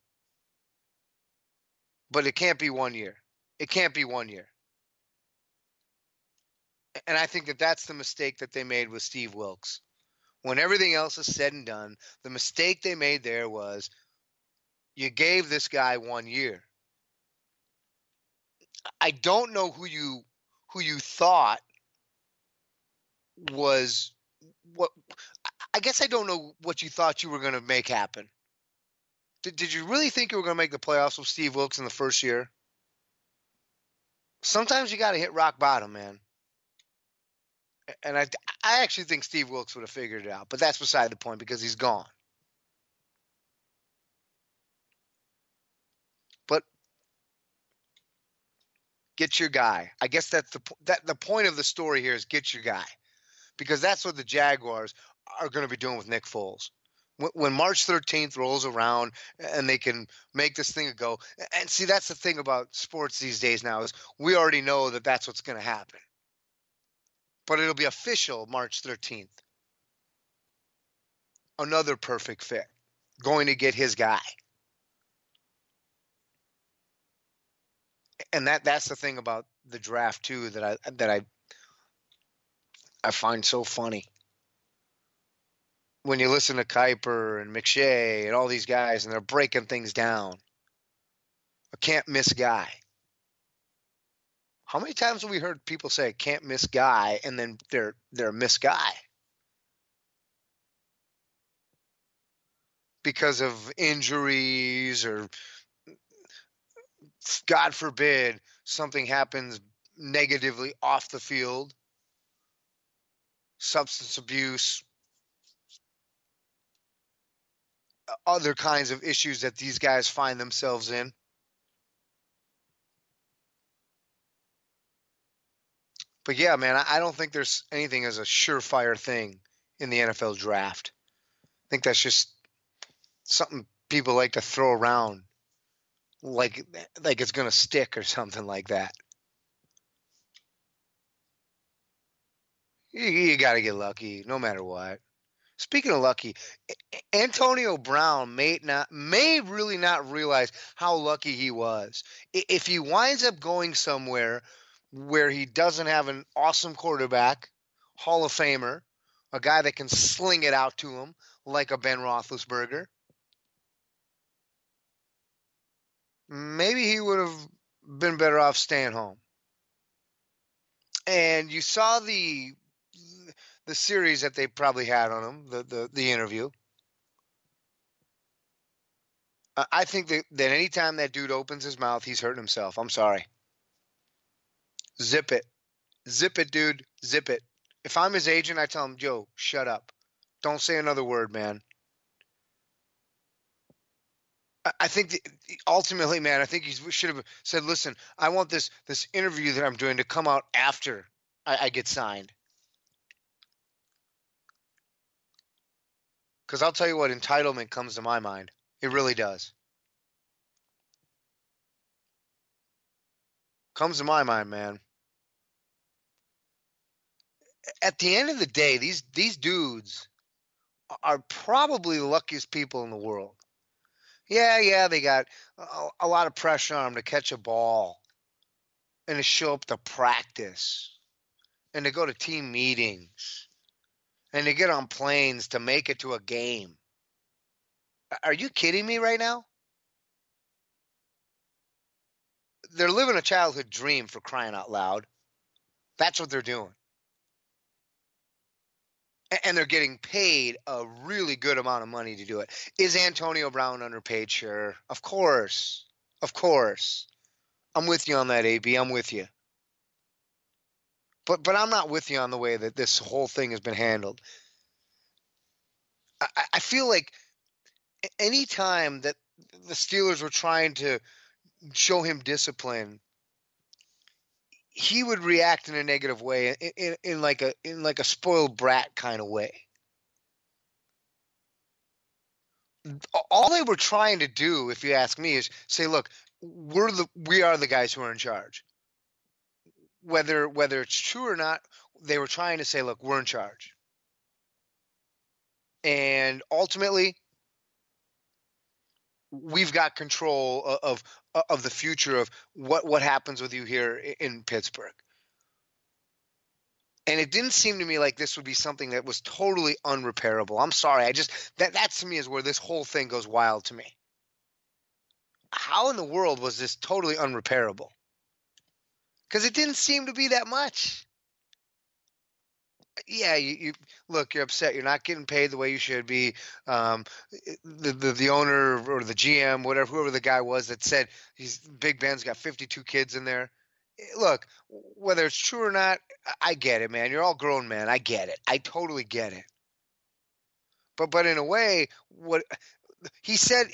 But it can't be 1 year. It can't be 1 year. And I think that's the mistake that they made with Steve Wilks. When everything else is said and done, the mistake they made there was you gave this guy 1 year. I don't know who you thought was what. I guess I don't know what you thought you were going to make happen. Did you really think you were going to make the playoffs with Steve Wilks in the first year? Sometimes you got to hit rock bottom, man. And I actually think Steve Wilks would have figured it out, but that's beside the point because he's gone. But get your guy. I guess that's the point of the story here is get your guy, because that's what the Jaguars are going to be doing with Nick Foles. When March 13th rolls around and they can make this thing go. And see, that's the thing about sports these days now is we already know that that's what's going to happen. But it'll be official March 13th. Another perfect fit. Going to get his guy. And that's the thing about the draft too that I find so funny. When you listen to Kiper and McShay and all these guys and they're breaking things down. A can't miss guy. How many times have we heard people say can't miss guy and then they're a miss guy? Because of injuries or, God forbid, something happens negatively off the field. Substance abuse. Other kinds of issues that these guys find themselves in. But yeah, man, I don't think there's anything as a surefire thing in the NFL draft. I think that's just something people like to throw around like it's going to stick or something like that. You got to get lucky no matter what. Speaking of lucky, Antonio Brown may really not realize how lucky he was. If he winds up going somewhere where he doesn't have an awesome quarterback, Hall of Famer, a guy that can sling it out to him like a Ben Roethlisberger, maybe he would have been better off staying home. And you saw the series that they probably had on him, the interview. I think that anytime that dude opens his mouth, he's hurting himself. I'm sorry. Zip it. Zip it, dude. Zip it. If I'm his agent, I tell him, Joe, shut up. Don't say another word, man. I think ultimately, man, I think he should have said, listen, I want this interview that I'm doing to come out after I get signed. Because I'll tell you what, entitlement comes to my mind. It really does. Comes to my mind, man. At the end of the day, these dudes are probably the luckiest people in the world. Yeah, they got a lot of pressure on them to catch a ball and to show up to practice and to go to team meetings and to get on planes to make it to a game. Are you kidding me right now? They're living a childhood dream, for crying out loud. That's what they're doing. And they're getting paid a really good amount of money to do it. Is Antonio Brown underpaid? Sure. Of course. Of course. I'm with you on that, AB. I'm with you. But I'm not with you on the way that this whole thing has been handled. I feel like any time that the Steelers were trying to show him discipline, he would react in a negative way, in like a spoiled brat kind of way. All they were trying to do, if you ask me, is say, look, we are the guys who are in charge. Whether it's true or not, they were trying to say, look, we're in charge. And ultimately, we've got control of the future of what happens with you here in Pittsburgh. And it didn't seem to me like this would be something that was totally unrepairable. I'm sorry. That to me is where this whole thing goes wild to me. How in the world was this totally unrepairable? Because it didn't seem to be that much. Yeah, you look, you're upset. You're not getting paid the way you should be. The owner or the GM, whoever the guy was that said Big Ben's got 52 kids in there. Look, whether it's true or not, I get it, man. You're all grown men. I get it. I totally get it. But in a way, what he said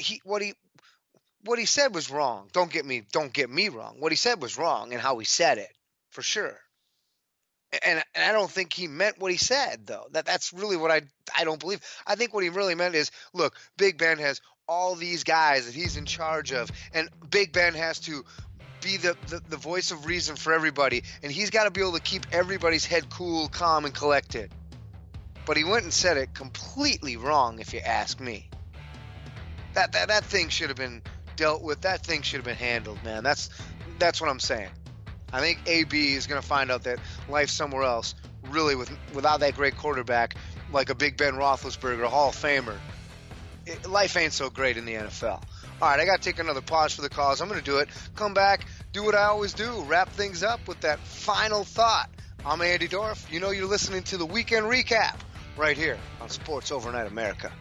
was wrong. Don't get me wrong. What he said was wrong, and how he said it, for sure. And I don't think he meant what he said, though. That's really what I don't believe. I think what he really meant is, look, Big Ben has all these guys that he's in charge of, and Big Ben has to be the voice of reason for everybody, and he's got to be able to keep everybody's head cool, calm, and collected. But he went and said it completely wrong, if you ask me. That thing should have been dealt with. That thing should have been handled, man. That's what I'm saying. I think AB is going to find out that life somewhere else, really, without that great quarterback, like a Big Ben Roethlisberger, a Hall of Famer, life ain't so great in the NFL. All right, I got to take another pause for the calls. I'm going to do it. Come back, do what I always do, wrap things up with that final thought. I'm Andy Dorff. You know you're listening to the Weekend Recap right here on Sports Overnight America.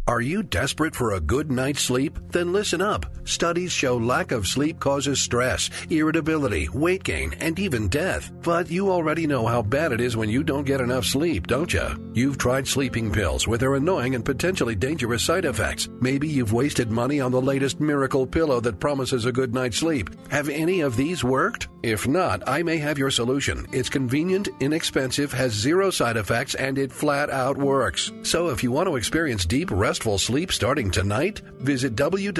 Are you desperate for a good night's sleep? Then listen up. Studies show lack of sleep causes stress, irritability, weight gain, and even death. But you already know how bad it is when you don't get enough sleep, don't you? You've tried sleeping pills with their annoying and potentially dangerous side effects. Maybe you've wasted money on the latest miracle pillow that promises a good night's sleep. Have any of these worked? If not, I may have your solution. It's convenient, inexpensive, has zero side effects, and it flat out works. So if you want to experience deep, restful sleep starting tonight, visit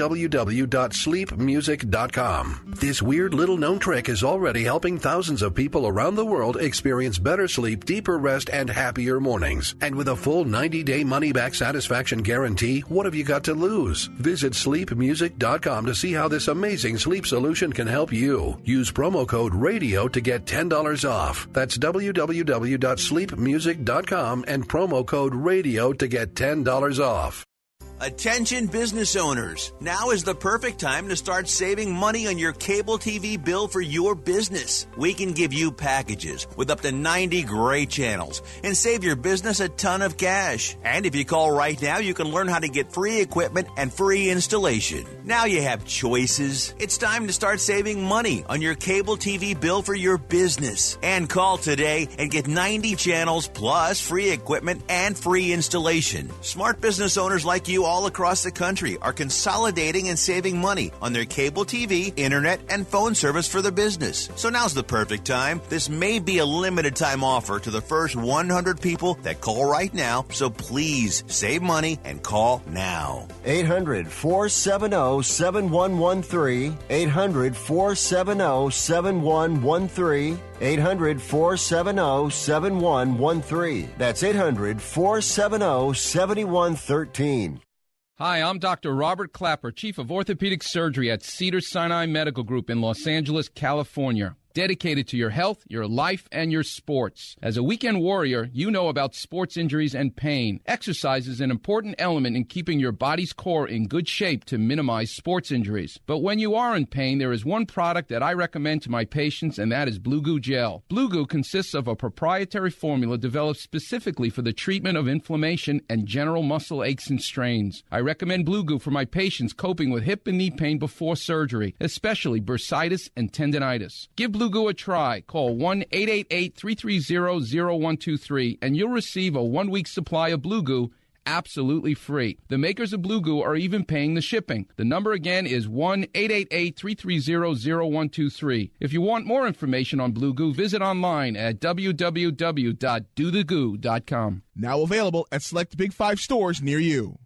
www.sleepmusic.com. This weird little known trick is already helping thousands of people around the world experience better sleep, deeper rest, and happier mornings. And with a full 90-day money-back satisfaction guarantee, what have you got to lose? Visit sleepmusic.com to see how this amazing sleep solution can help you. Use promo code RADIO to get $10 off. That's www.sleepmusic.com and promo code RADIO to get $10 off. Attention business owners. Now is the perfect time to start saving money on your cable TV bill for your business. We can give you packages with up to 90 great channels and save your business a ton of cash. And if you call right now, you can learn how to get free equipment and free installation. Now you have choices. It's time to start saving money on your cable TV bill for your business. And call today and get 90 channels plus free equipment and free installation. Smart business owners like you all across the country are consolidating and saving money on their cable TV, internet, and phone service for their business. So now's the perfect time. This may be a limited time offer to the first 100 people that call right now. So please save money and call now. 800-470-7113. 800-470-7113. 800-470-7113. That's 800-470-7113. Hi, I'm Dr. Robert Clapper, Chief of Orthopedic Surgery at Cedars-Sinai Medical Group in Los Angeles, California. Dedicated to your health, your life, and your sports. As a weekend warrior, you know about sports injuries and pain. Exercise is an important element in keeping your body's core in good shape to minimize sports injuries. But when you are in pain, there is one product that I recommend to my patients, and that is Blue Goo Gel. Blue Goo consists of a proprietary formula developed specifically for the treatment of inflammation and general muscle aches and strains. I recommend Blue Goo for my patients coping with hip and knee pain before surgery, especially bursitis and tendinitis. Give Blue Goo a try. Call 1-888-330-0123 and you'll receive a 1-week supply of Blue Goo absolutely free. The makers of Blue Goo are even paying the shipping. The number again is 1-888-330-0123. If you want more information on Blue Goo, visit online at www.dothegoo.com. Now available at select Big 5 stores near you.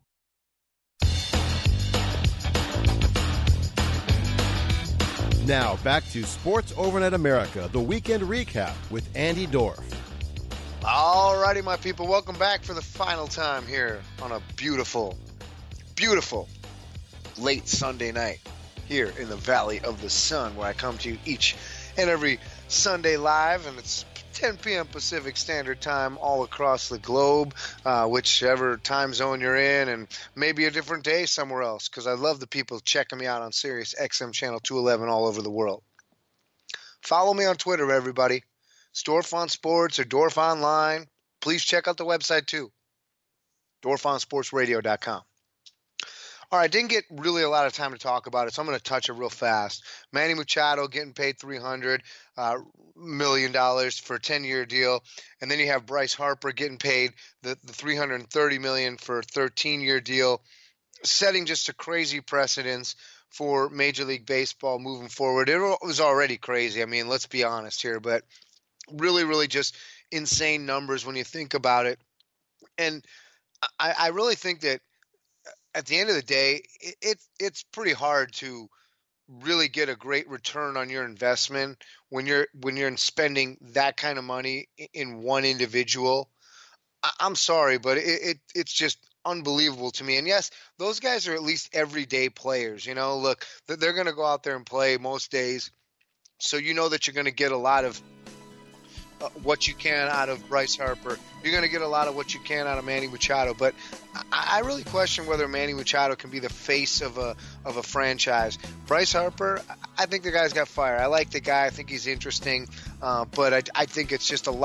Now, back to Sports Overnight America, the weekend recap with Andy Dorff. All righty, my people. Welcome back for the final time here on a beautiful, beautiful late Sunday night here in the Valley of the Sun, where I come to you each and every Sunday live, and it's 10 p.m. Pacific Standard Time all across the globe, whichever time zone you're in, and maybe a different day somewhere else, because I love the people checking me out on Sirius XM Channel 211 all over the world. Follow me on Twitter, everybody. It's Dorff on Sports or Dorff Online. Please check out the website, too. DorffOnSportsRadio.com. All right, didn't get really a lot of time to talk about it, so I'm going to touch it real fast. Manny Machado getting paid $300 million for a 10-year deal, and then you have Bryce Harper getting paid the $330 million for a 13-year deal, setting just a crazy precedence for Major League Baseball moving forward. It was already crazy. I mean, let's be honest here, but really, really just insane numbers when you think about it. And I really think that at the end of the day, it's pretty hard to really get a great return on your investment when you're spending that kind of money in one individual. I'm sorry, but it's just unbelievable to me. And yes, those guys are at least everyday players. You know, look, they're going to go out there and play most days, so you know that you're going to get a lot of what you can out of Bryce Harper. You're going to get a lot of what you can out of Manny Machado. But I really question whether Manny Machado can be the face of a franchise. Bryce Harper, I think the guy's got fire. I like the guy. I think he's interesting. But I think it's just a lot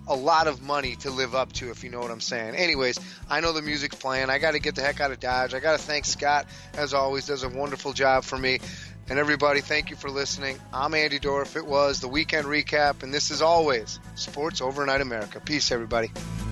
a lot of money to live up to, if you know what I'm saying. Anyways, I know the music's playing. I got to get the heck out of Dodge. I got to thank Scott, as always, does a wonderful job for me. And everybody, thank you for listening. I'm Andy Dorff. It was the Weekend Recap, and this is always Sports Overnight America. Peace, everybody.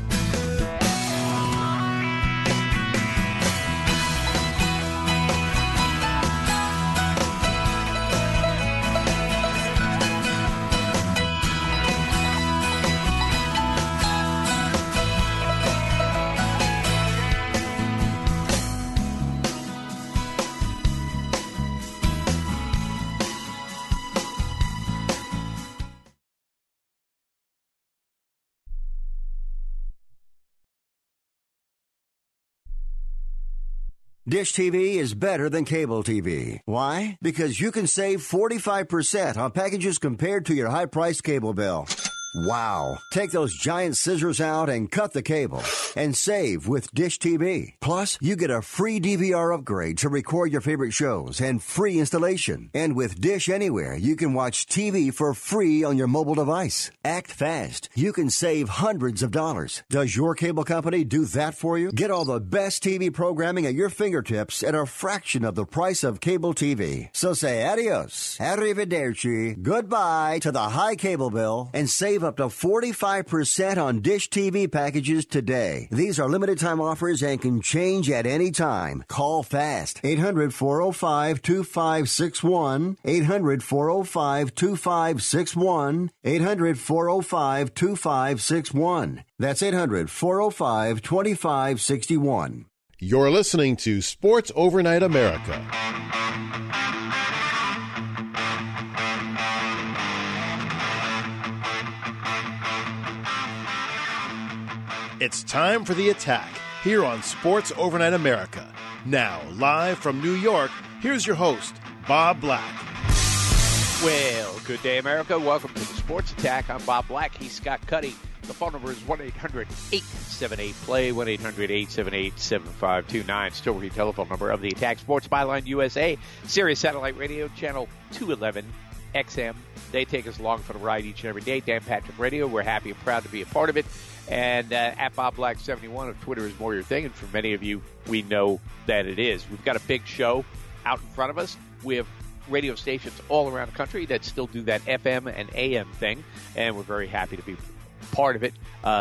Dish TV is better than cable TV. Why? Because you can save 45% on packages compared to your high-priced cable bill. Wow. Take those giant scissors out and cut the cable and save with Dish TV. Plus, you get a free DVR upgrade to record your favorite shows and free installation. And with Dish Anywhere, you can watch TV for free on your mobile device. Act fast. You can save hundreds of dollars. Does your cable company do that for you? Get all the best TV programming at your fingertips at a fraction of the price of cable TV. So say adios, arrivederci, goodbye to the high cable bill and save up to 45% on Dish TV packages today. These are limited time offers and can change at any time. Call fast. 800-405-2561. 800-405-2561. 800-405-2561. That's 800-405-2561. You're listening to Sports Overnight America. It's time for The Attack here on Sports Overnight America. Now, live from New York, here's your host, Bob Black. Well, good day, America. Welcome to the Sports Attack. I'm Bob Black. He's Scott Cuddy. The phone number is 1-800-878-PLAY, 1-800-878-7529. Still the telephone number of The Attack. Sports Byline USA, Sirius Satellite Radio, Channel 211, XM. They take us along for the ride each and every day. Dan Patrick Radio, we're happy and proud to be a part of it. And at Bob Black 71 of Twitter is more your thing, and for many of you, we know that it is. We've got a big show out in front of us. We have radio stations all around the country that still do that FM and AM thing, and we're very happy to be part of it.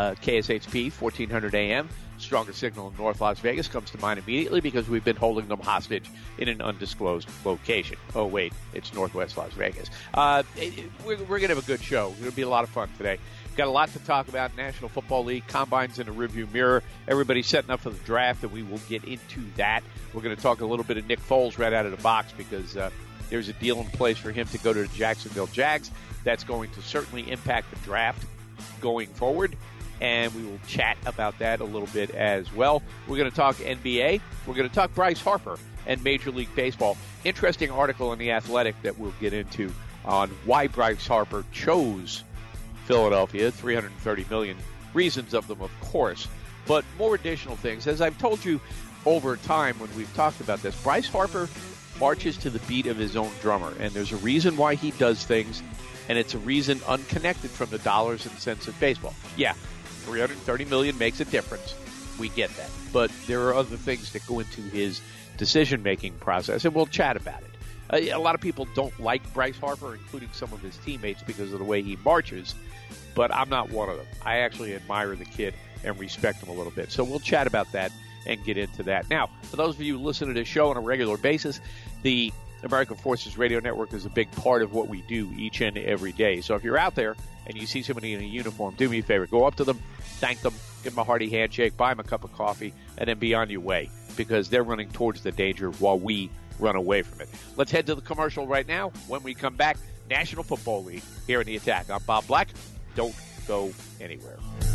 KSHP 1400 AM, strongest signal in North Las Vegas, comes to mind immediately because we've been holding them hostage in an undisclosed location. Oh, wait, it's Northwest Las Vegas. We're going to have a good show. It's going to be a lot of fun today. Got a lot to talk about. National Football League, combines in the rearview mirror. Everybody's setting up for the draft, and we will get into that. We're going to talk a little bit of Nick Foles right out of the box because there's a deal in place for him to go to the Jacksonville Jags. That's going to certainly impact the draft going forward, and we will chat about that a little bit as well. We're going to talk NBA. We're going to talk Bryce Harper and Major League Baseball. Interesting article in The Athletic that we'll get into on why Bryce Harper chose Philadelphia, $330 million. Reasons of them, of course, but more additional things. As I've told you over time when we've talked about this, Bryce Harper marches to the beat of his own drummer, and there's a reason why he does things, and it's a reason unconnected from the dollars and cents of baseball. Yeah, $330 million makes a difference. We get that. But there are other things that go into his decision-making process, and we'll chat about it. A lot of people don't like Bryce Harper, including some of his teammates, because of the way he marches, but I'm not one of them. I actually admire the kid and respect him a little bit. So we'll chat about that and get into that. Now, for those of you who listen to this show on a regular basis, the American Forces Radio Network is a big part of what we do each and every day. So if you're out there and you see somebody in a uniform, do me a favor. Go up to them, thank them, give them a hearty handshake, buy them a cup of coffee, and then be on your way because they're running towards the danger while we run away from it. Let's head to the commercial right now. When we come back, National Football League here in The Attack. I'm Bob Black. Don't go anywhere.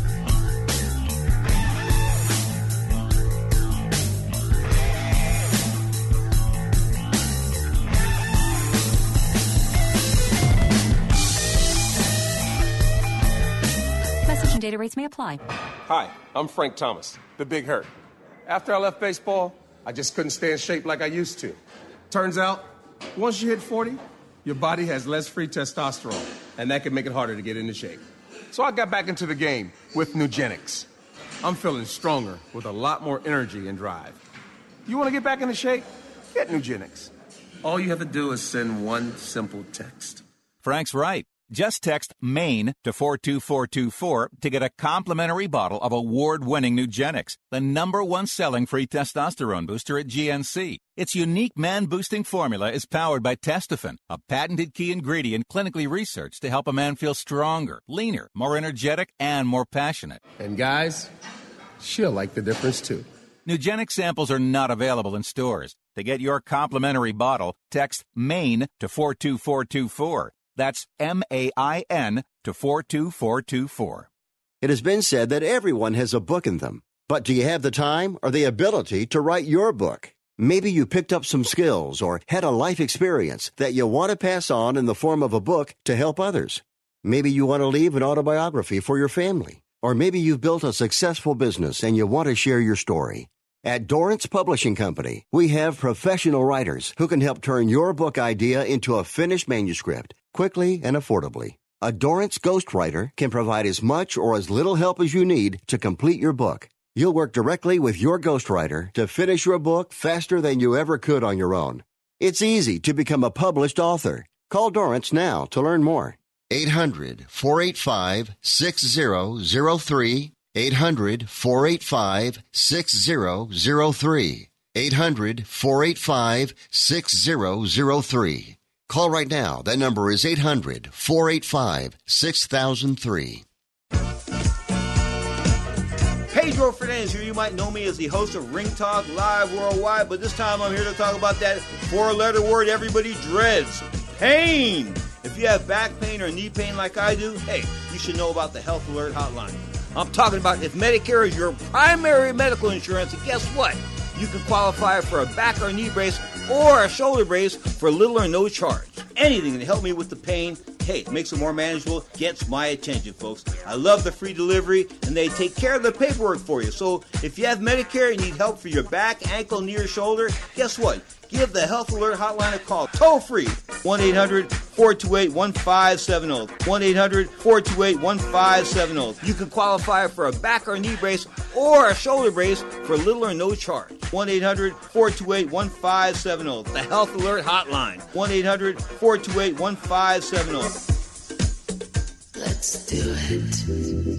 Message and data rates may apply. Hi, I'm Frank Thomas, the Big Hurt. After I left baseball, I just couldn't stay in shape like I used to. Turns out, once you hit 40, your body has less free testosterone, and that can make it harder to get into shape. So I got back into the game with Nugenics. I'm feeling stronger with a lot more energy and drive. You want to get back into shape? Get Nugenics. All you have to do is send one simple text. Frank's right. Just text MAINE to 42424 to get a complimentary bottle of award-winning Nugenics, the #1 selling free testosterone booster at GNC. Its unique man-boosting formula is powered by Testofen, a patented key ingredient clinically researched to help a man feel stronger, leaner, more energetic, and more passionate. And guys, she'll like the difference too. Nugenics samples are not available in stores. To get your complimentary bottle, text MAINE to 42424. That's MAIN to 42424. It has been said that everyone has a book in them. But do you have the time or the ability to write your book? Maybe you picked up some skills or had a life experience that you want to pass on in the form of a book to help others. Maybe you want to leave an autobiography for your family. Or maybe you've built a successful business and you want to share your story. At Dorrance Publishing Company, we have professional writers who can help turn your book idea into a finished manuscript quickly and affordably. A Dorrance ghostwriter can provide as much or as little help as you need to complete your book. You'll work directly with your ghostwriter to finish your book faster than you ever could on your own. It's easy to become a published author. Call Dorrance now to learn more. 800-485-6003. 800-485-6003. 800-485-6003. Call right now. That number is 800-485-6003. Pedro Fernandez here. You might know me as the host of Ring Talk Live Worldwide, but this time I'm here to talk about that four-letter word everybody dreads, pain. If you have back pain or knee pain like I do, hey, you should know about the Health Alert Hotline. I'm talking about if Medicare is your primary medical insurance, and guess what? You can qualify for a back or knee brace or a shoulder brace for little or no charge. Anything to help me with the pain, hey, makes it more manageable, gets my attention, folks. I love the free delivery, and they take care of the paperwork for you. So if you have Medicare and need help for your back, ankle, knee, or shoulder, guess what? Give the Health Alert Hotline a call, toll-free, 1-800-428-1570, 1-800-428-1570. You can qualify for a back or knee brace or a shoulder brace for little or no charge. 1-800-428-1570, the Health Alert Hotline, 1-800-428-1570. Let's do it.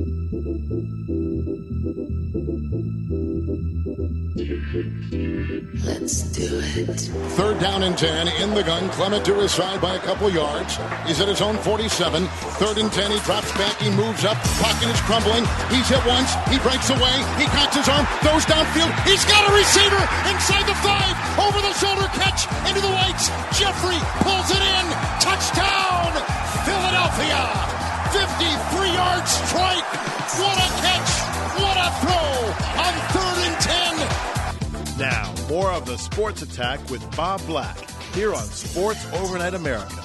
Let's do it. Third down and 10 in the gun. Clement to his side by a couple yards. He's at his own 47. Third and 10. He drops back. He moves up. Pocket is crumbling. He's hit once. He breaks away. He cocks his arm. Goes downfield. He's got a receiver inside the 5. Over the shoulder catch into the whites. Jeffrey pulls it in. Touchdown, Philadelphia. 53-yard strike. What a catch. What a throw on third and 10. Now, more of the Sports Attack with Bob Black here on Sports Overnight America.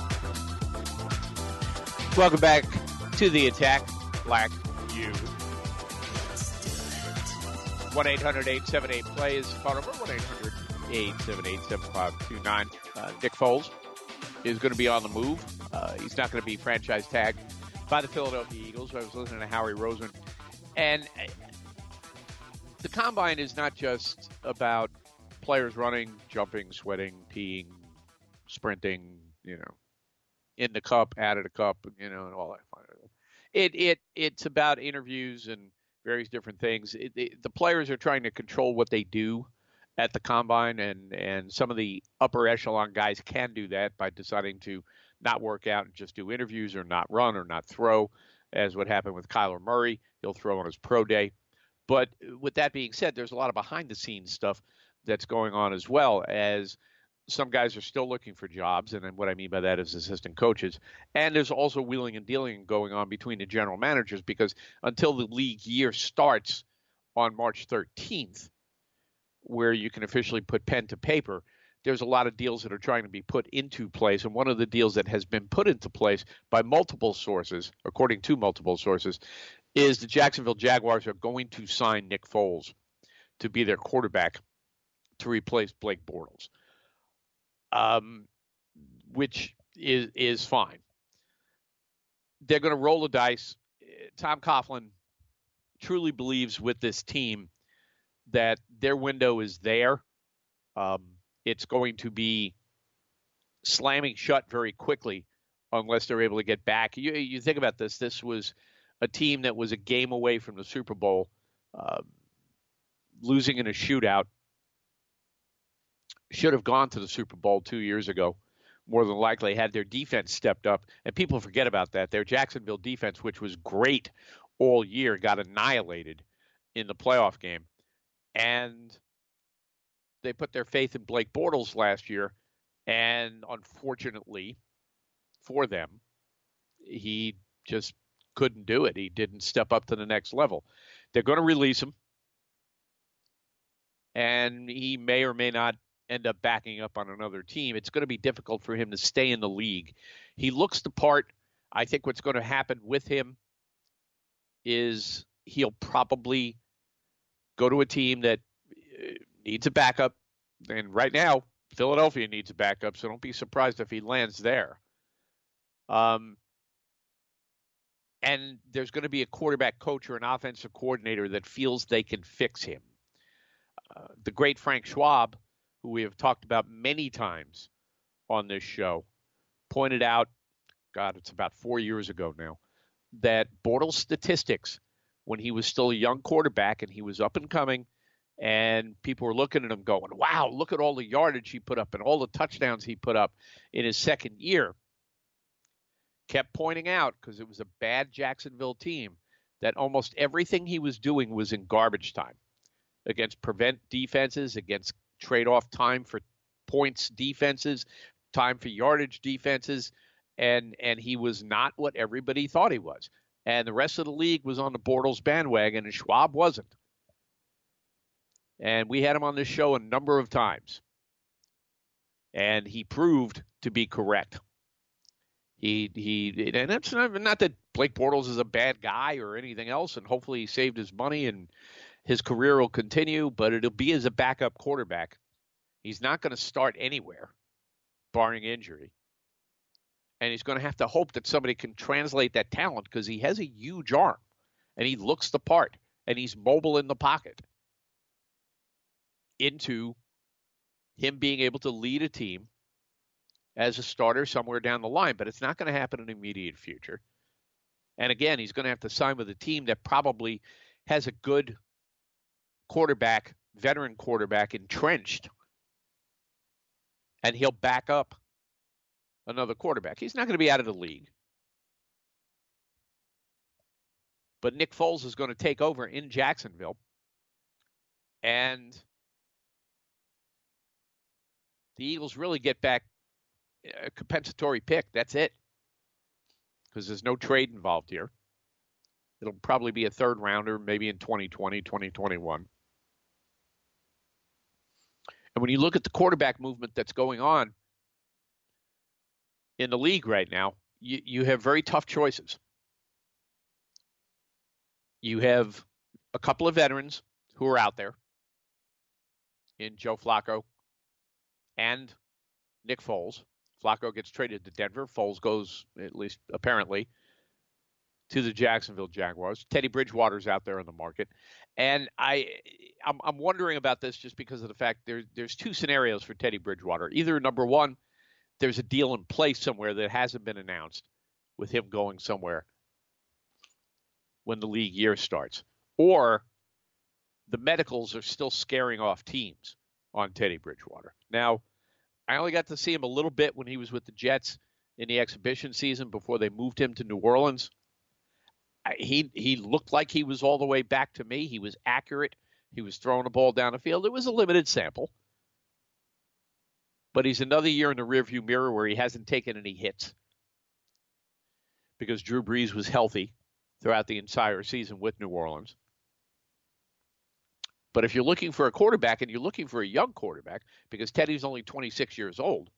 Welcome back to the Attack, Black U. 1-800-878-PLAY is phone number, 1-800-878-7529. Nick Foles is going to be on the move. He's not going to be franchise tagged by the Philadelphia Eagles. I was listening to Howie Roseman. And the Combine is not just about players running, jumping, sweating, peeing, sprinting, in the cup, out of the cup, and all that fun. It's about interviews and various different things. The players are trying to control what they do at the Combine, and some of the upper echelon guys can do that by deciding to not work out and just do interviews or not run or not throw, as what happened with Kyler Murray. He'll throw on his pro day. But with that being said, there's a lot of behind-the-scenes stuff that's going on as well, as some guys are still looking for jobs, and what I mean by that is assistant coaches. And there's also wheeling and dealing going on between the general managers, because until the league year starts on March 13th, where you can officially put pen to paper, there's a lot of deals that are trying to be put into place. And one of the deals that has been put into place by multiple sources, according to multiple sources, is the Jacksonville Jaguars are going to sign Nick Foles to be their quarterback to replace Blake Bortles, which is fine. They're going to roll the dice. Tom Coughlin truly believes with this team that their window is there. It's going to be slamming shut very quickly unless they're able to get back. You think about this. This was a team that was a game away from the Super Bowl, losing in a shootout. Should have gone to the Super Bowl 2 years ago, more than likely, had their defense stepped up. And people forget about that. Their Jacksonville defense, which was great all year, got annihilated in the playoff game. And they put their faith in Blake Bortles last year. And unfortunately for them, he just couldn't do it. He didn't step up to the next level. They're going to release him. And he may or may not end up backing up on another team. It's going to be difficult for him to stay in the league. He looks the part. I think what's going to happen with him is he'll probably go to a team that needs a backup. And right now, Philadelphia needs a backup, so don't be surprised if he lands there. And there's going to be a quarterback coach or an offensive coordinator that feels they can fix him. The great Frank Schwab, who we have talked about many times on this show, pointed out, God, it's about 4 years ago now, that Bortles' statistics when he was still a young quarterback and he was up and coming, and people were looking at him going, wow, look at all the yardage he put up and all the touchdowns he put up in his second year. Kept pointing out, because it was a bad Jacksonville team, that almost everything he was doing was in garbage time, against prevent defenses, against trade-off time for points defenses, time for yardage defenses, and he was not what everybody thought he was. And the rest of the league was on the Bortles bandwagon, and Schwab wasn't. And we had him on this show a number of times. And he proved to be correct. And it's not that Blake Bortles is a bad guy or anything else, and hopefully he saved his money and his career will continue, but it'll be as a backup quarterback. He's not going to start anywhere, barring injury. And he's going to have to hope that somebody can translate that talent, because he has a huge arm, and he looks the part, and he's mobile in the pocket, into him being able to lead a team as a starter somewhere down the line. But it's not going to happen in the immediate future. And again, he's going to have to sign with a team that probably has a good quarterback, veteran quarterback, entrenched, and he'll back up another quarterback. He's not going to be out of the league. But Nick Foles is going to take over in Jacksonville, and the Eagles really get back a compensatory pick. That's it, because there's no trade involved here. It'll probably be a third rounder, maybe in 2020, 2021. And when you look at the quarterback movement that's going on in the league right now, you have very tough choices. You have a couple of veterans who are out there in Joe Flacco and Nick Foles. Flacco gets traded to Denver. Foles goes, at least apparently, to the Jacksonville Jaguars. Teddy Bridgewater's out there in the market. And I'm wondering about this just because of the fact there's two scenarios for Teddy Bridgewater. Either, number one, there's a deal in place somewhere that hasn't been announced with him going somewhere when the league year starts. Or the medicals are still scaring off teams on Teddy Bridgewater. Now, I only got to see him a little bit when he was with the Jets in the exhibition season before they moved him to New Orleans. He looked like he was all the way back to me. He was accurate. He was throwing the ball down the field. It was a limited sample. But he's another year in the rearview mirror where he hasn't taken any hits because Drew Brees was healthy throughout the entire season with New Orleans. But if you're looking for a quarterback and you're looking for a young quarterback, because Teddy's only 26 years old,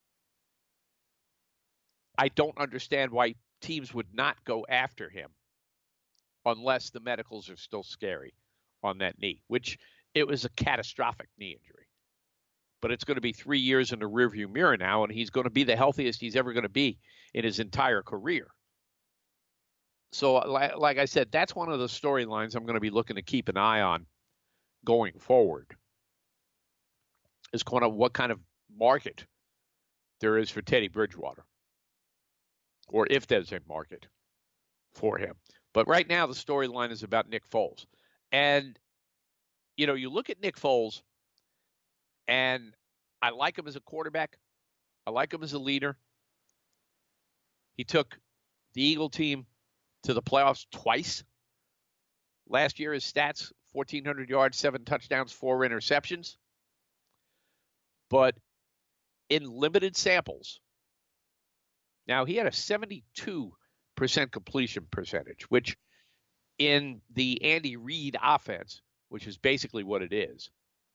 I don't understand why teams would not go after him unless the medicals are still scary on that knee, which it was a catastrophic knee injury. But it's going to be 3 years in the rearview mirror now, and he's going to be the healthiest he's ever going to be in his entire career. So, like I said, that's one of the storylines I'm going to be looking to keep an eye on going forward, is what kind of market there is for Teddy Bridgewater, or if there's a market for him. But right now, the storyline is about Nick Foles. And, you look at Nick Foles, and I like him as a quarterback. I like him as a leader. He took the Eagle team to the playoffs twice. Last year, his stats, 1,400 yards, 7 touchdowns, 4 interceptions. But in limited samples, now he had a 72% completion percentage, which in the Andy Reid offense, which is basically what it is,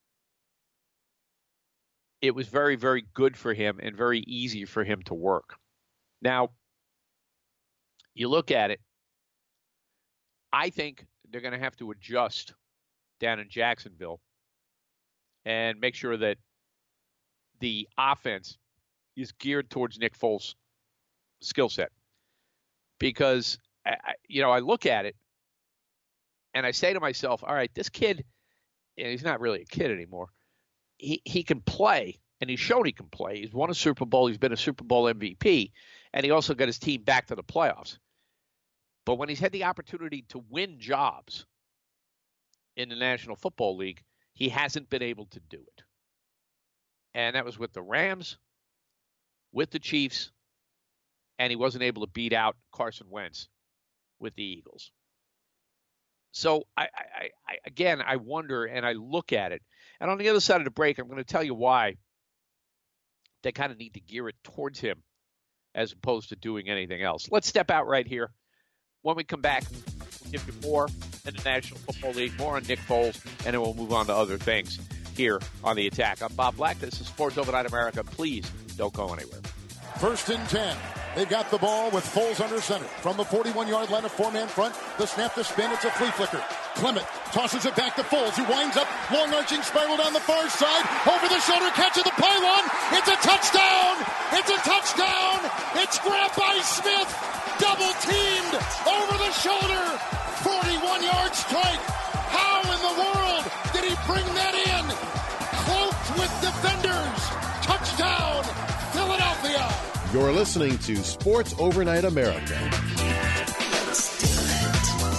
it was very, very good for him and very easy for him to work. Now, you look at it, I think they're going to have to adjust down in Jacksonville and make sure that the offense is geared towards Nick Foles' skill set. Because, I look at it and I say to myself, all right, this kid, and he's not really a kid anymore, he can play, and he's shown he can play. He's won a Super Bowl. He's been a Super Bowl MVP, and he also got his team back to the playoffs. But when he's had the opportunity to win jobs in the National Football League, he hasn't been able to do it. And that was with the Rams, with the Chiefs, and he wasn't able to beat out Carson Wentz with the Eagles. So, I wonder, and I look at it. And on the other side of the break, I'm going to tell you why they kind of need to gear it towards him as opposed to doing anything else. Let's step out right here. When we come back, we'll give you more in the National Football League, more on Nick Foles, and then we'll move on to other things here on The Attack. I'm Bob Black. This is Sports Overnight America. Please don't go anywhere. 1st and 10. They've got the ball with Foles under center. From the 41-yard line, a 4-man front. The snap, the spin, it's a flea flicker. Clement tosses it back to Foles, who winds up, long arching spiral down the far side. Over the shoulder, catch of the pylon. It's a touchdown! It's a touchdown! It's grabbed by Smith. Double teamed over the shoulder. 41-yard strike. How in the world did he bring that in? Cloaked with defenders. Touchdown, Philadelphia. You're listening to Sports Overnight America. Let's do it.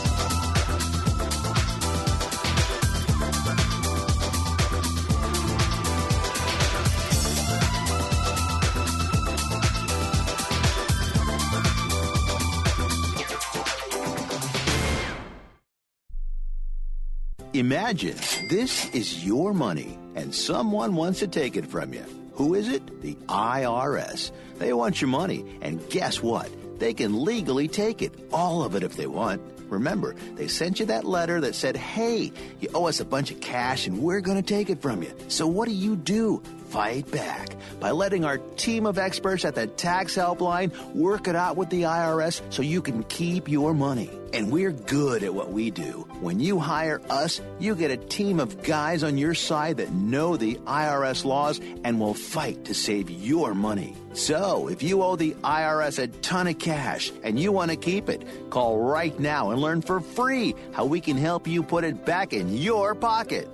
Imagine this is your money and someone wants to take it from you. Who is it? The IRS. They want your money, and guess what? They can legally take it, all of it if they want. Remember, they sent you that letter that said, hey, you owe us a bunch of cash and we're going to take it from you. So what do? Fight back by letting our team of experts at the Tax Helpline work it out with the IRS so you can keep your money. And we're good at what we do. When you hire us, you get a team of guys on your side that know the IRS laws and will fight to save your money. So, if you owe the IRS a ton of cash and you want to keep it, call right now and learn for free how we can help you put it back in your pocket.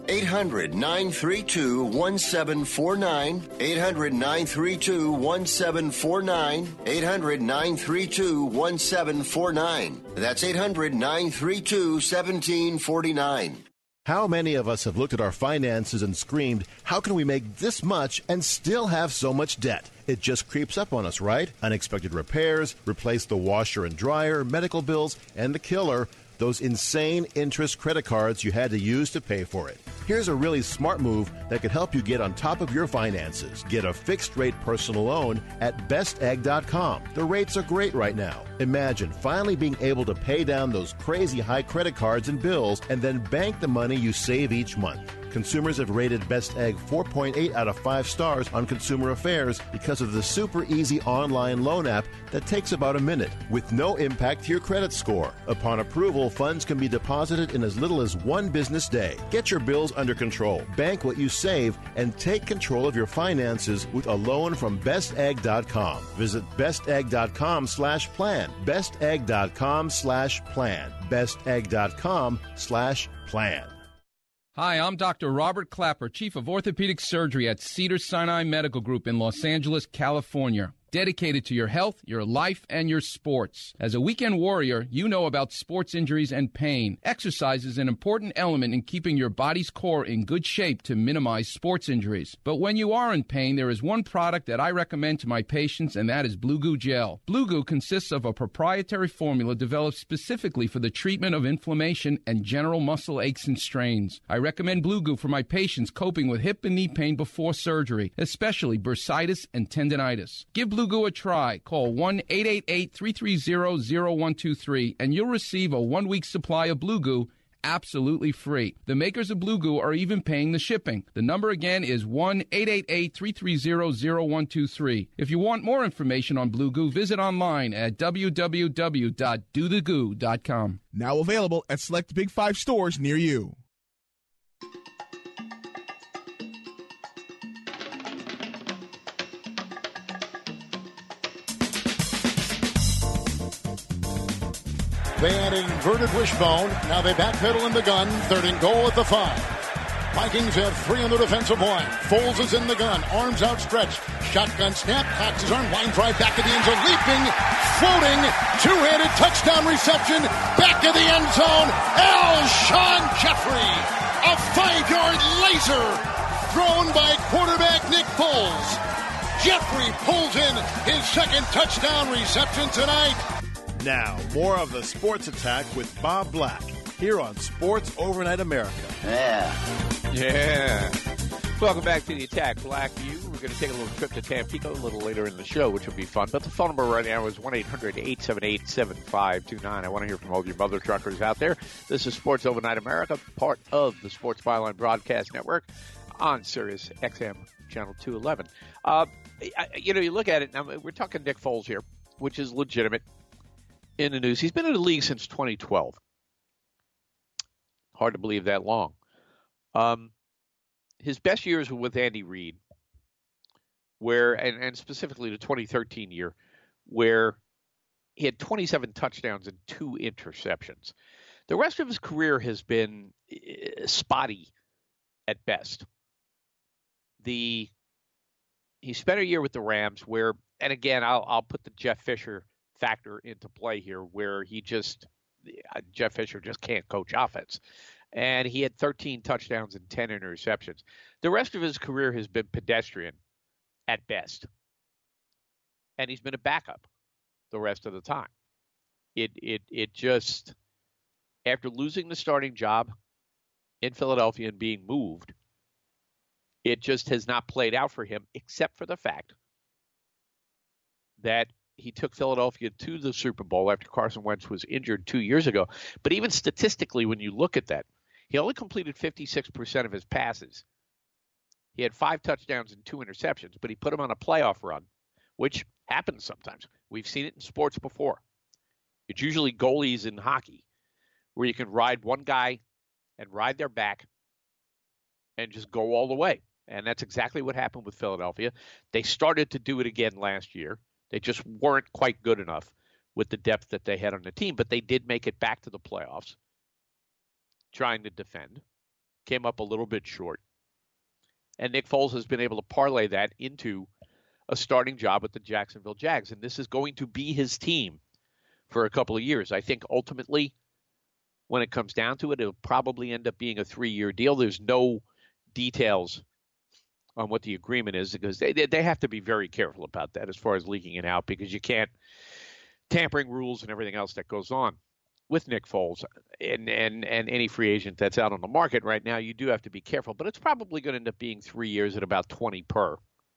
800-932-1749. 800-932-1749. 800-932-1749. That's 800-932-1749. How many of us have looked at our finances and screamed, how can we make this much and still have so much debt? It just creeps up on us, right? Unexpected repairs, replace the washer and dryer, medical bills, and the killer, those insane interest credit cards you had to use to pay for it. Here's a really smart move that could help you get on top of your finances. Get a fixed-rate personal loan at bestegg.com. The rates are great right now. Imagine finally being able to pay down those crazy high credit cards and bills and then bank the money you save each month. Consumers have rated Best Egg 4.8 out of 5 stars on Consumer Affairs because of the super easy online loan app that takes about a minute with no impact to your credit score. Upon approval, funds can be deposited in as little as 1 business day. Get your bills under control, bank what you save, and take control of your finances with a loan from bestegg.com. Visit bestegg.com/plan. bestegg.com/plan. bestegg.com/plan. Hi, I'm Dr. Robert Clapper, Chief of Orthopedic Surgery at Cedars-Sinai Medical Group in Los Angeles, California. Dedicated to your health, your life, and your sports. As a weekend warrior, you know about sports injuries and pain. Exercise is an important element in keeping your body's core in good shape to minimize sports injuries. But when you are in pain, there is one product that I recommend to my patients, and that is Blue Goo Gel. Blue Goo consists of a proprietary formula developed specifically for the treatment of inflammation and general muscle aches and strains. I recommend Blue Goo for my patients coping with hip and knee pain before surgery, especially bursitis and tendinitis. Give Blue Goo a try. Call 1-888-330-0123 and you'll receive a 1-week supply of Blue Goo absolutely free. The makers of Blue Goo are even paying the shipping. The number again is 1-888-330-0123. If you want more information on Blue Goo, visit online at www.dothegoo.com. Now available at select Big 5 stores near you. They had inverted wishbone. Now they backpedal in the gun. 3rd and goal at the 5. Vikings have 3 on the defensive line. Foles is in the gun. Arms outstretched. Shotgun snap. Cocks his arm. Line drive back at the end zone. Leaping. Floating. Two-handed touchdown reception. Back of the end zone. Alshon Jeffrey. A 5-yard laser thrown by quarterback Nick Foles. Jeffrey pulls in his 2nd touchdown reception tonight. Now, more of the Sports Attack with Bob Black here on Sports Overnight America. Yeah. Welcome back to the Attack. Black View. We're going to take a little trip to Tampico a little later in the show, which will be fun. But the phone number right now is 1-800-878-7529. I want to hear from all of your mother truckers out there. This is Sports Overnight America, part of the Sports Byline Broadcast Network on Sirius XM Channel 211. You look at it, now we're talking Nick Foles here, which is legitimate. In the news. He's been in the league since 2012. Hard to believe that long. His best years were with Andy Reid, where, and specifically the 2013 year, where he had 27 touchdowns and 2 interceptions. The rest of his career has been spotty at best. He spent a year with the Rams where, and again, I'll put the Jeff Fisher factor into play here, where Jeff Fisher just can't coach offense. And he had 13 touchdowns and 10 interceptions. The rest of his career has been pedestrian at best. And he's been a backup the rest of the time. It just, after losing the starting job in Philadelphia and being moved, it just has not played out for him, except for the fact that he took Philadelphia to the Super Bowl after Carson Wentz was injured 2 years ago. But even statistically, when you look at that, he only completed 56% of his passes. He had 5 touchdowns and 2 interceptions, but he put him on a playoff run, which happens sometimes. We've seen it in sports before. It's usually goalies in hockey, where you can ride one guy and ride their back and just go all the way. And that's exactly what happened with Philadelphia. They started to do it again last year. They just weren't quite good enough with the depth that they had on the team, but they did make it back to the playoffs, trying to defend. Came up a little bit short. And Nick Foles has been able to parlay that into a starting job with the Jacksonville Jags, and this is going to be his team for a couple of years. I think ultimately, when it comes down to it, it'll probably end up being a 3-year deal. There's no details on what the agreement is, because they have to be very careful about that as far as leaking it out, because you can't, tampering rules and everything else that goes on with Nick Foles and any free agent that's out on the market right now. You do have to be careful, but it's probably going to end up being 3 years at about 20 per,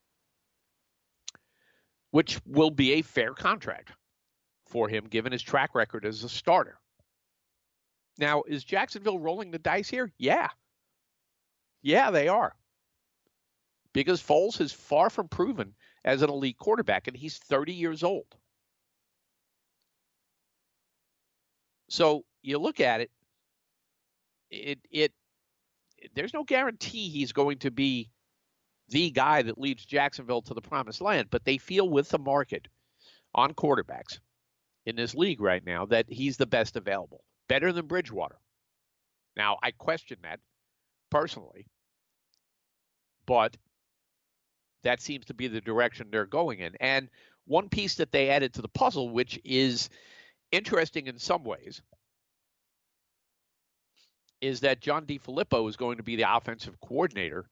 which will be a fair contract for him given his track record as a starter. Now, is Jacksonville rolling the dice here? Yeah. Yeah, they are. Because Foles is far from proven as an elite quarterback, and he's 30 years old. So you look at it, there's no guarantee he's going to be the guy that leads Jacksonville to the promised land, but they feel with the market on quarterbacks in this league right now that he's the best available, better than Bridgewater. Now, I question that personally, but that seems to be the direction they're going in. And one piece that they added to the puzzle, which is interesting in some ways, is that John DeFilippo is going to be the offensive coordinator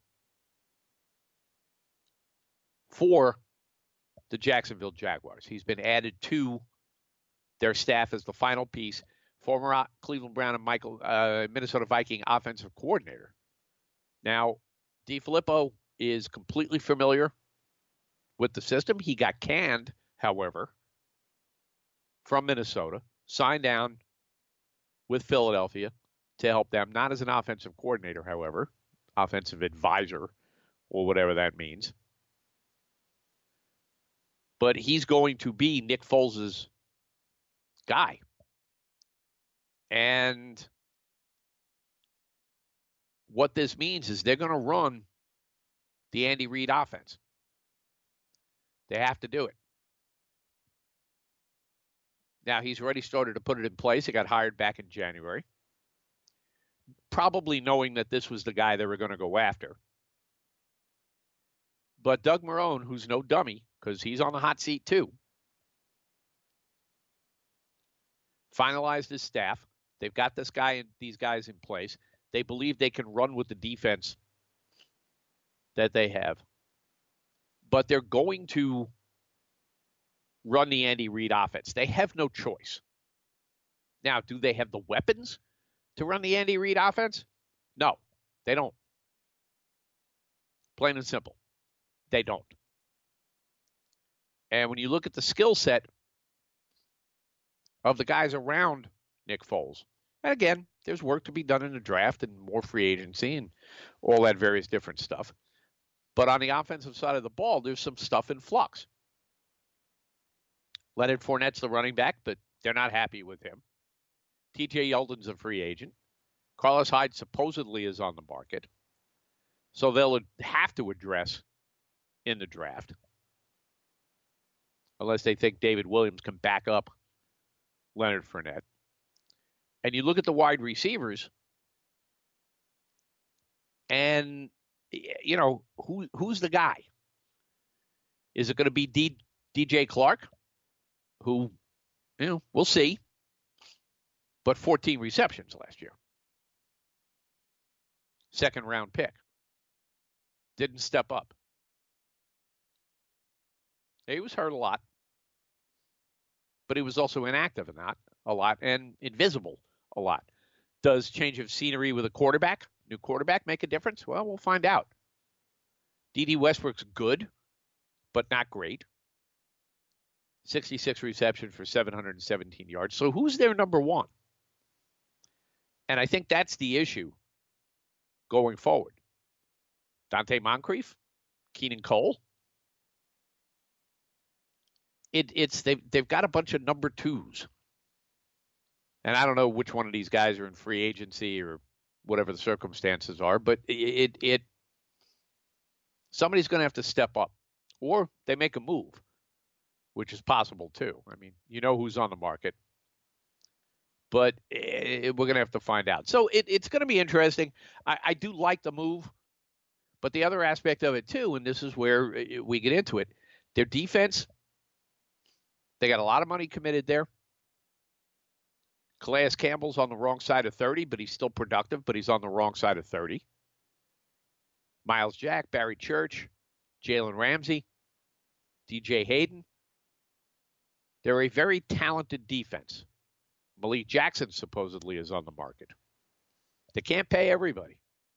for the Jacksonville Jaguars. He's been added to their staff as the final piece, former Cleveland Brown and Minnesota Viking offensive coordinator. Now, DeFilippo is completely familiar with the system. He got canned, however, from Minnesota, signed down with Philadelphia to help them, not as an offensive coordinator, however, offensive advisor or whatever that means. But he's going to be Nick Foles' guy. And what this means is they're going to run the Andy Reid offense. They have to do it. Now, he's already started to put it in place. He got hired back in January, probably knowing that this was the guy they were going to go after. But Doug Marrone, who's no dummy, because he's on the hot seat too, finalized his staff. They've got these guys in place. They believe they can run with the defense that they have. But they're going to run the Andy Reid offense. They have no choice. Now, do they have the weapons to run the Andy Reid offense? No, they don't. Plain and simple. They don't. And when you look at the skill set of the guys around Nick Foles, and again, there's work to be done in the draft and more free agency and all that various different stuff. But on the offensive side of the ball, there's some stuff in flux. Leonard Fournette's the running back, but they're not happy with him. T.J. Yeldon's a free agent. Carlos Hyde supposedly is on the market. So they'll have to address in the draft, unless they think David Williams can back up Leonard Fournette. And you look at the wide receivers, and, you know, who's the guy? Is it going to be DJ Clark, who, you know, we'll see, but 14 receptions last year. Second-round pick. Didn't step up. He was hurt a lot, but he was also inactive a lot, and invisible a lot. Does change of scenery with a new quarterback, make a difference? Well, we'll find out. D.D. Westbrook's good, but not great. 66 receptions for 717 yards. So who's their number one? And I think that's the issue going forward. Dante Moncrief? Keenan Cole? They've got a bunch of number twos. And I don't know which one of these guys are in free agency or whatever the circumstances are, but somebody's going to have to step up, or they make a move, which is possible too. I mean, you know who's on the market, but we're going to have to find out. So it's going to be interesting. I do like the move, but the other aspect of it too, and this is where we get into it, their defense, they got a lot of money committed there. Calais Campbell's on the wrong side of 30, but he's still productive, but he's on the wrong side of 30. Miles Jack, Barry Church, Jalen Ramsey, DJ Hayden. They're a very talented defense. Malik Jackson supposedly is on the market. They can't pay everybody.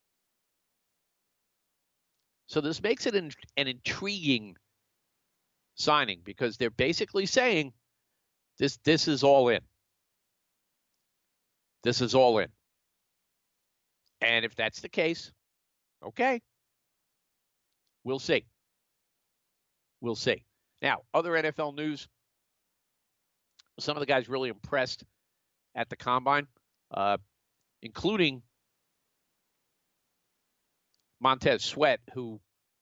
So this makes it an intriguing signing, because they're basically saying this is all in. This is all in. And if that's the case, Okay. We'll see. We'll see. Now, other NFL news. Some of the guys really impressed at the Combine, including Montez Sweat, who,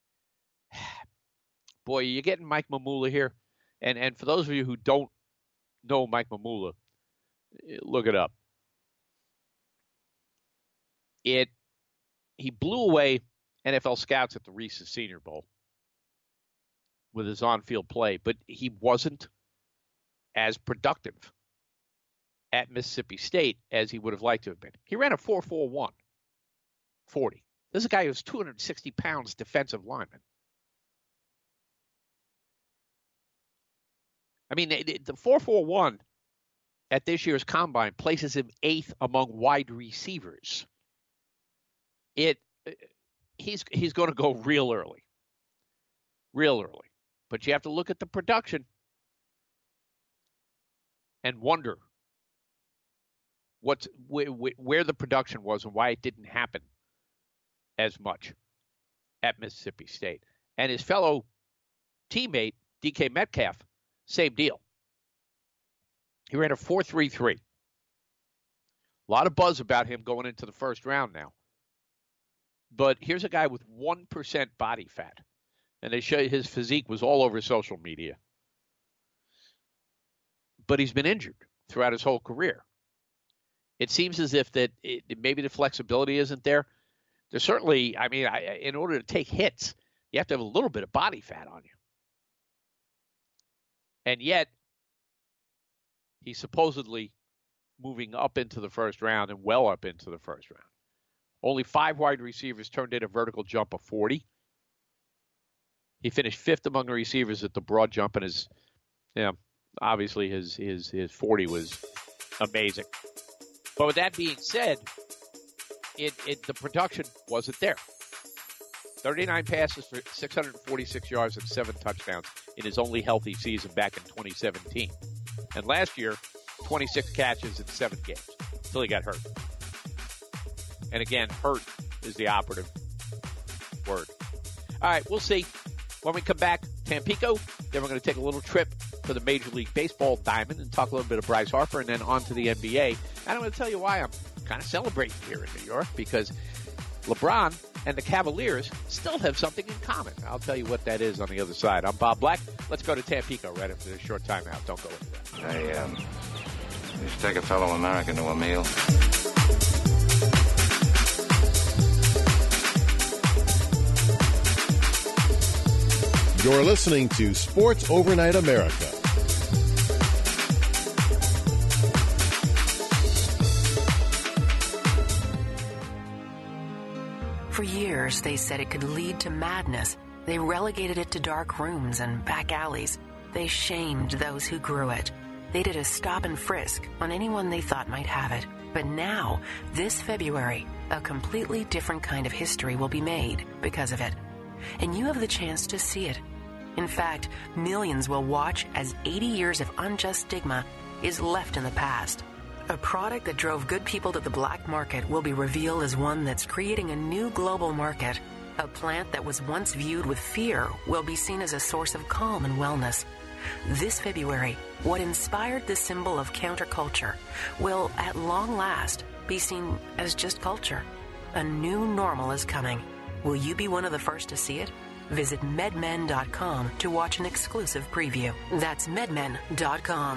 boy, you're getting Mike Mamula here. And for those of you who don't know Mike Mamula, look it up. He blew away NFL scouts at the Reese's Senior Bowl with his on-field play, but he wasn't as productive at Mississippi State as he would have liked to have been. He ran a 4.41 40. This is a guy who's 260 pounds defensive lineman. I mean, the 4.41 at this year's Combine places him 8th among wide receivers. He's going to go real early. But you have to look at the production and wonder where the production was and why it didn't happen as much at Mississippi State. And his fellow teammate, DK Metcalf, same deal. He ran a 4.33. A lot of buzz about him going into the first round now. But here's a guy with 1% body fat. And they show you his physique was all over social media. But he's been injured throughout his whole career. It seems as if that maybe the flexibility isn't there. There's certainly, in order to take hits, you have to have a little bit of body fat on you. And yet, he's supposedly moving up into the first round and well up into the first round. Only 5 wide receivers turned in a vertical jump of 40. He finished 5th among the receivers at the broad jump, and obviously his 40 was amazing. But with that being said, the production wasn't there. 39 passes for 646 yards and 7 touchdowns in his only healthy season back in 2017. And last year, 26 catches in 7 games until he got hurt. And again, hurt is the operative word. All right, we'll see. When we come back, Tampico, then we're going to take a little trip to the Major League Baseball diamond and talk a little bit of Bryce Harper and then on to the NBA. And I'm going to tell you why I'm kind of celebrating here in New York, because LeBron and the Cavaliers still have something in common. I'll tell you what that is on the other side. I'm Bob Black. Let's go to Tampico right after this short timeout. Don't go anywhere. Hey, just take a fellow American to a meal. You're listening to Sports Overnight America. For years, they said it could lead to madness. They relegated it to dark rooms and back alleys. They shamed those who grew it. They did a stop and frisk on anyone they thought might have it. But now, this February, a completely different kind of history will be made because of it. And you have the chance to see it. In fact, millions will watch as 80 years of unjust stigma is left in the past. A product that drove good people to the black market will be revealed as one that's creating a new global market. A plant that was once viewed with fear will be seen as a source of calm and wellness. This February, what inspired the symbol of counterculture will, at long last, be seen as just culture. A new normal is coming. Will you be one of the first to see it? Visit medmen.com to watch an exclusive preview. That's medmen.com.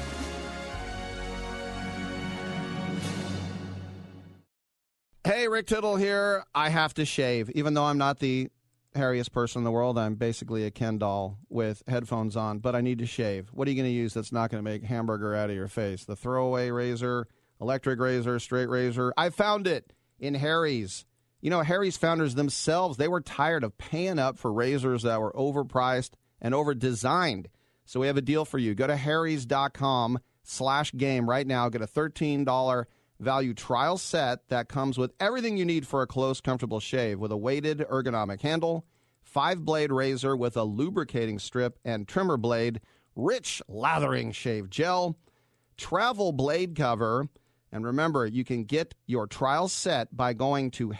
Hey, Rick Tittle here. I have to shave. Even though I'm not the hairiest person in the world, I'm basically a Ken doll with headphones on, but I need to shave. What are you going to use that's not going to make hamburger out of your face? The throwaway razor, electric razor, straight razor. I found it in Harry's. You know, Harry's founders themselves, they were tired of paying up for razors that were overpriced and over-designed. So we have a deal for you. Go to harrys.com/game right now. Get a $13 value trial set that comes with everything you need for a close, comfortable shave, with a weighted ergonomic handle, 5-blade razor with a lubricating strip and trimmer blade, rich lathering shave gel, travel blade cover, And remember, you can get your trial set by going to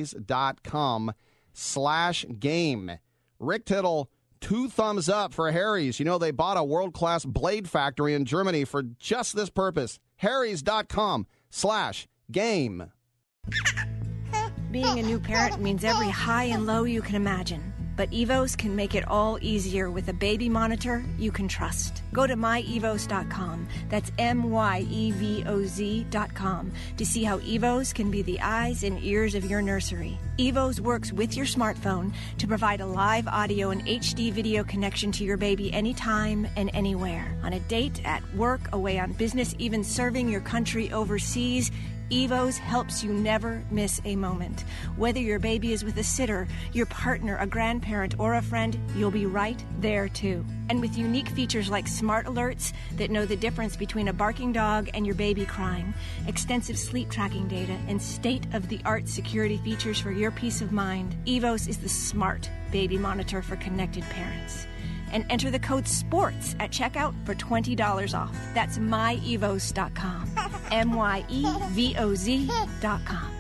harrys.com/game. Rick Tittle, 2 thumbs up for Harry's. You know, they bought a world-class blade factory in Germany for just this purpose. harrys.com/game. Being a new parent means every high and low you can imagine. But Evos can make it all easier with a baby monitor you can trust. Go to myevos.com, that's MYEVOZ.com, to see how Evos can be the eyes and ears of your nursery. Evos works with your smartphone to provide a live audio and HD video connection to your baby anytime and anywhere. On a date, at work, away on business, even serving your country overseas, Evos helps you never miss a moment. Whether your baby is with a sitter, your partner, a grandparent, or a friend, you'll be right there too. And with unique features like smart alerts that know the difference between a barking dog and your baby crying, extensive sleep tracking data, and state-of-the-art security features for your peace of mind, Evos is the smart baby monitor for connected parents. And enter the code SPORTS at checkout for $20 off. That's myevos.com. MYEVOZ.com.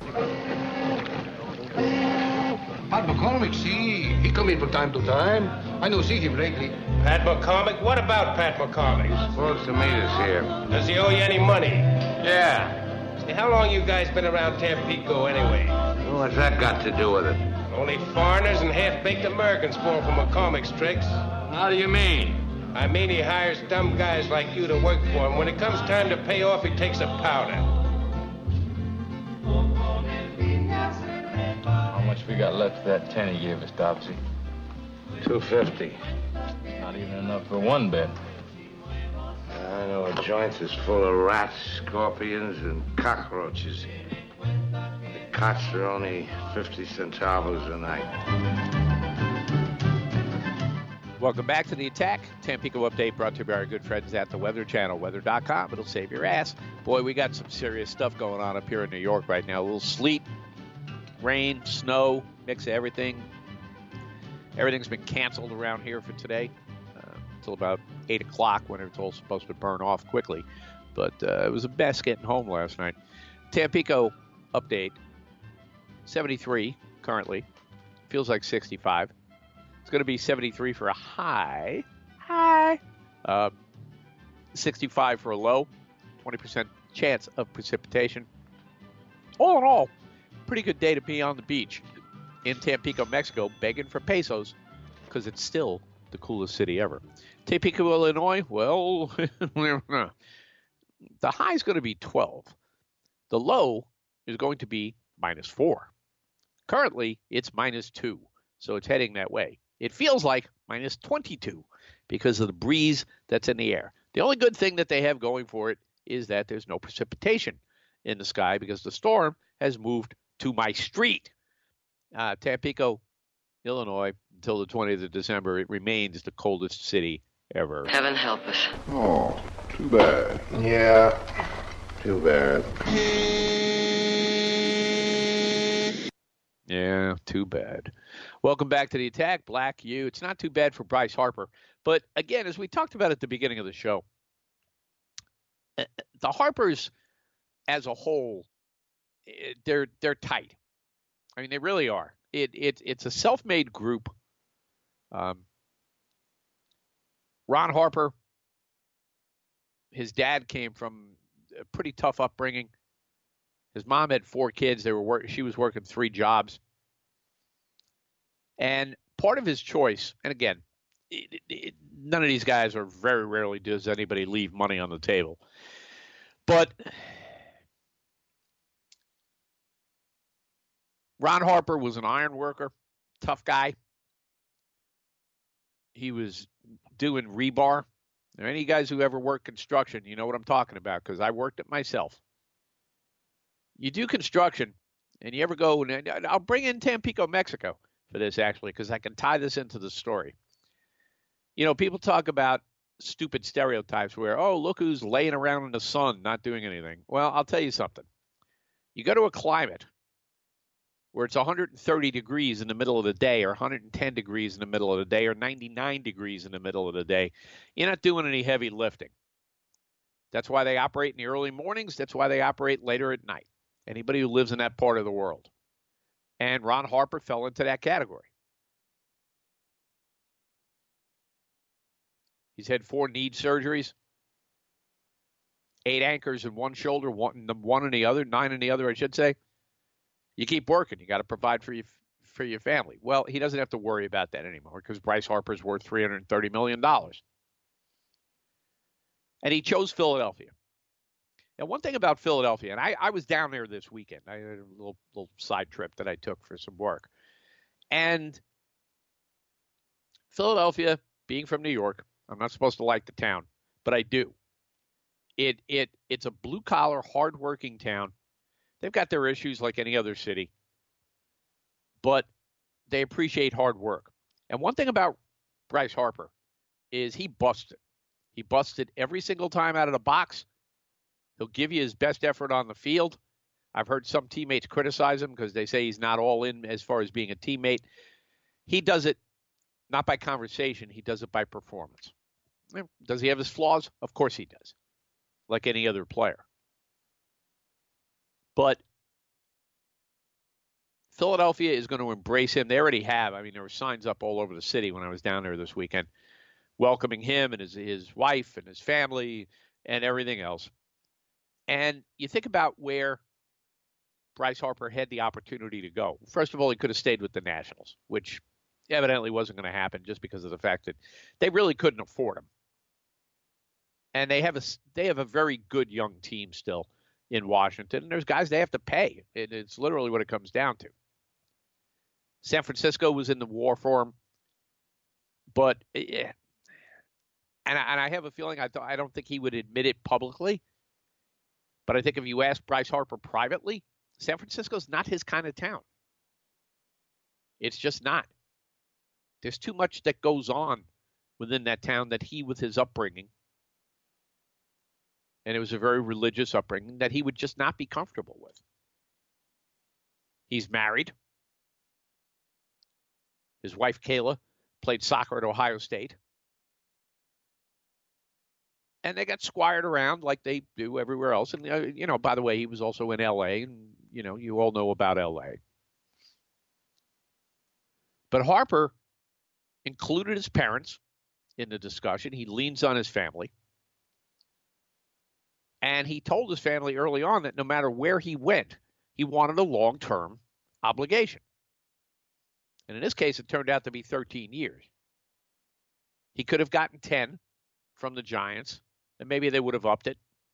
Pat McCormick, see, he come in from time to time. I don't see him lately. Pat McCormick? What about Pat McCormick? Supposed to meet us here. Does he owe you any money? Yeah. See, how long you guys been around Tampico anyway? What's that got to do with it? Only foreigners and half-baked Americans fall for McCormick's tricks. How do you mean? I mean he hires dumb guys like you to work for him. When it comes time to pay off, he takes a powder. How much we got left of that 10 he gave us, Dobbsy? $250. Not even enough for one bet. I know a joint is full of rats, scorpions, and cockroaches. The cots are only 50 centavos a night. Welcome back to The Attack. Tampico Update brought to you by our good friends at the Weather Channel, weather.com. It'll save your ass. Boy, we got some serious stuff going on up here in New York right now. A little sleet, rain, snow, mix of everything. Everything's been canceled around here for today until about 8 o'clock when it's all supposed to burn off quickly. But it was a mess getting home last night. Tampico Update, 73 currently. Feels like 65. It's going to be 73 for a high. 65 for a low. 20% chance of precipitation. All in all, pretty good day to be on the beach in Tampico, Mexico, begging for pesos because it's still the coolest city ever. Tampico, Illinois, well, the high is going to be 12. The low is going to be -4. Currently, it's -2, so it's heading that way. It feels like -22 because of the breeze that's in the air. The only good thing that they have going for it is that there's no precipitation in the sky because the storm has moved to my street. Tampico, Illinois, until the 20th of December, it remains the coldest city ever. Heaven help us. Oh, too bad. Yeah, too bad. Yeah, too bad. Welcome back to The Attack. Black U. It's not too bad for Bryce Harper. But again, as we talked about at the beginning of the show, the Harpers as a whole, they're tight. I mean, they really are. It's a self-made group. Ron Harper, his dad came from a pretty tough upbringing. His mom had 4 kids. She was working 3 jobs. And part of his choice, and again, none of these guys are very rarely does anybody leave money on the table. But Ron Harper was an iron worker, tough guy. He was doing rebar. Now, any guys who ever worked construction, you know what I'm talking about because I worked it myself. You do construction, and you ever go, and I'll bring in Tampico, Mexico for this, actually, because I can tie this into the story. You know, people talk about stupid stereotypes where, oh, look who's laying around in the sun, not doing anything. Well, I'll tell you something. You go to a climate where it's 130 degrees in the middle of the day or 110 degrees in the middle of the day or 99 degrees in the middle of the day, you're not doing any heavy lifting. That's why they operate in the early mornings. That's why they operate later at night. Anybody who lives in that part of the world. And Ron Harper fell into that category. He's had 4 knee surgeries, 8 anchors in one shoulder, one in the other, 9 in the other, I should say. You keep working. You got to provide for your family. Well, he doesn't have to worry about that anymore because Bryce Harper's worth $330 million. And he chose Philadelphia. And one thing about Philadelphia, and I was down there this weekend. I had a little side trip that I took for some work. And Philadelphia, being from New York, I'm not supposed to like the town, but I do. It's a blue-collar, hard-working town. They've got their issues like any other city, but they appreciate hard work. And one thing about Bryce Harper is he busted. He busted every single time out of the box. He'll give you his best effort on the field. I've heard some teammates criticize him because they say he's not all in as far as being a teammate. He does it not by conversation. He does it by performance. Does he have his flaws? Of course he does, like any other player. But Philadelphia is going to embrace him. They already have. I mean, there were signs up all over the city when I was down there this weekend welcoming him and his wife and his family and everything else. And you think about where Bryce Harper had the opportunity to go. First of all, he could have stayed with the Nationals, which evidently wasn't going to happen just because of the fact that they really couldn't afford him. And they have a very good young team still in Washington. And there's guys they have to pay. It's literally what it comes down to. San Francisco was in the war for him. But, yeah. And I have a feeling, I don't think he would admit it publicly. But I think if you ask Bryce Harper privately, San Francisco's not his kind of town. It's just not. There's too much that goes on within that town that he, with his upbringing, and it was a very religious upbringing, that he would just not be comfortable with. He's married. His wife, Kayla, played soccer at Ohio State. And they got squired around like they do everywhere else. And, by the way, he was also in L.A., and, you all know about L.A. But Harper included his parents in the discussion. He leans on his family. And he told his family early on that no matter where he went, he wanted a long-term obligation. And in this case, it turned out to be 13 years. He could have gotten 10 from the Giants, and maybe they would have upped it.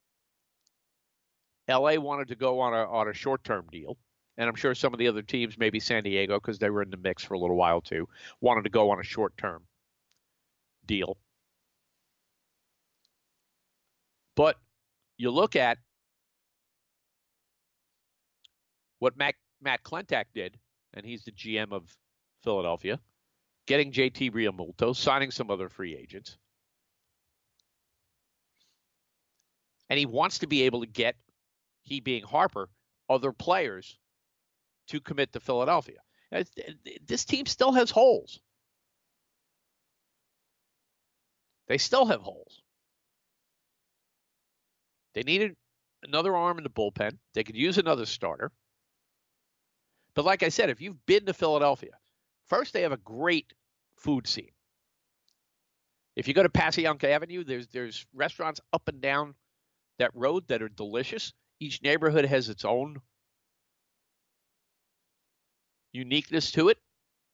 L.A. wanted to go on a short-term deal, and I'm sure some of the other teams, maybe San Diego, because they were in the mix for a little while too, wanted to go on a short-term deal. But you look at what Matt Klentak did, and he's the GM of Philadelphia, getting JT Realmuto, signing some other free agents. And he wants to be able to get, he being Harper, other players to commit to Philadelphia. This team still has holes. They still have holes. They needed another arm in the bullpen. They could use another starter. But like I said, if you've been to Philadelphia, first, they have a great food scene. If you go to Passyunk Avenue, there's restaurants up and down that road that are delicious. Each neighborhood has its own uniqueness to it.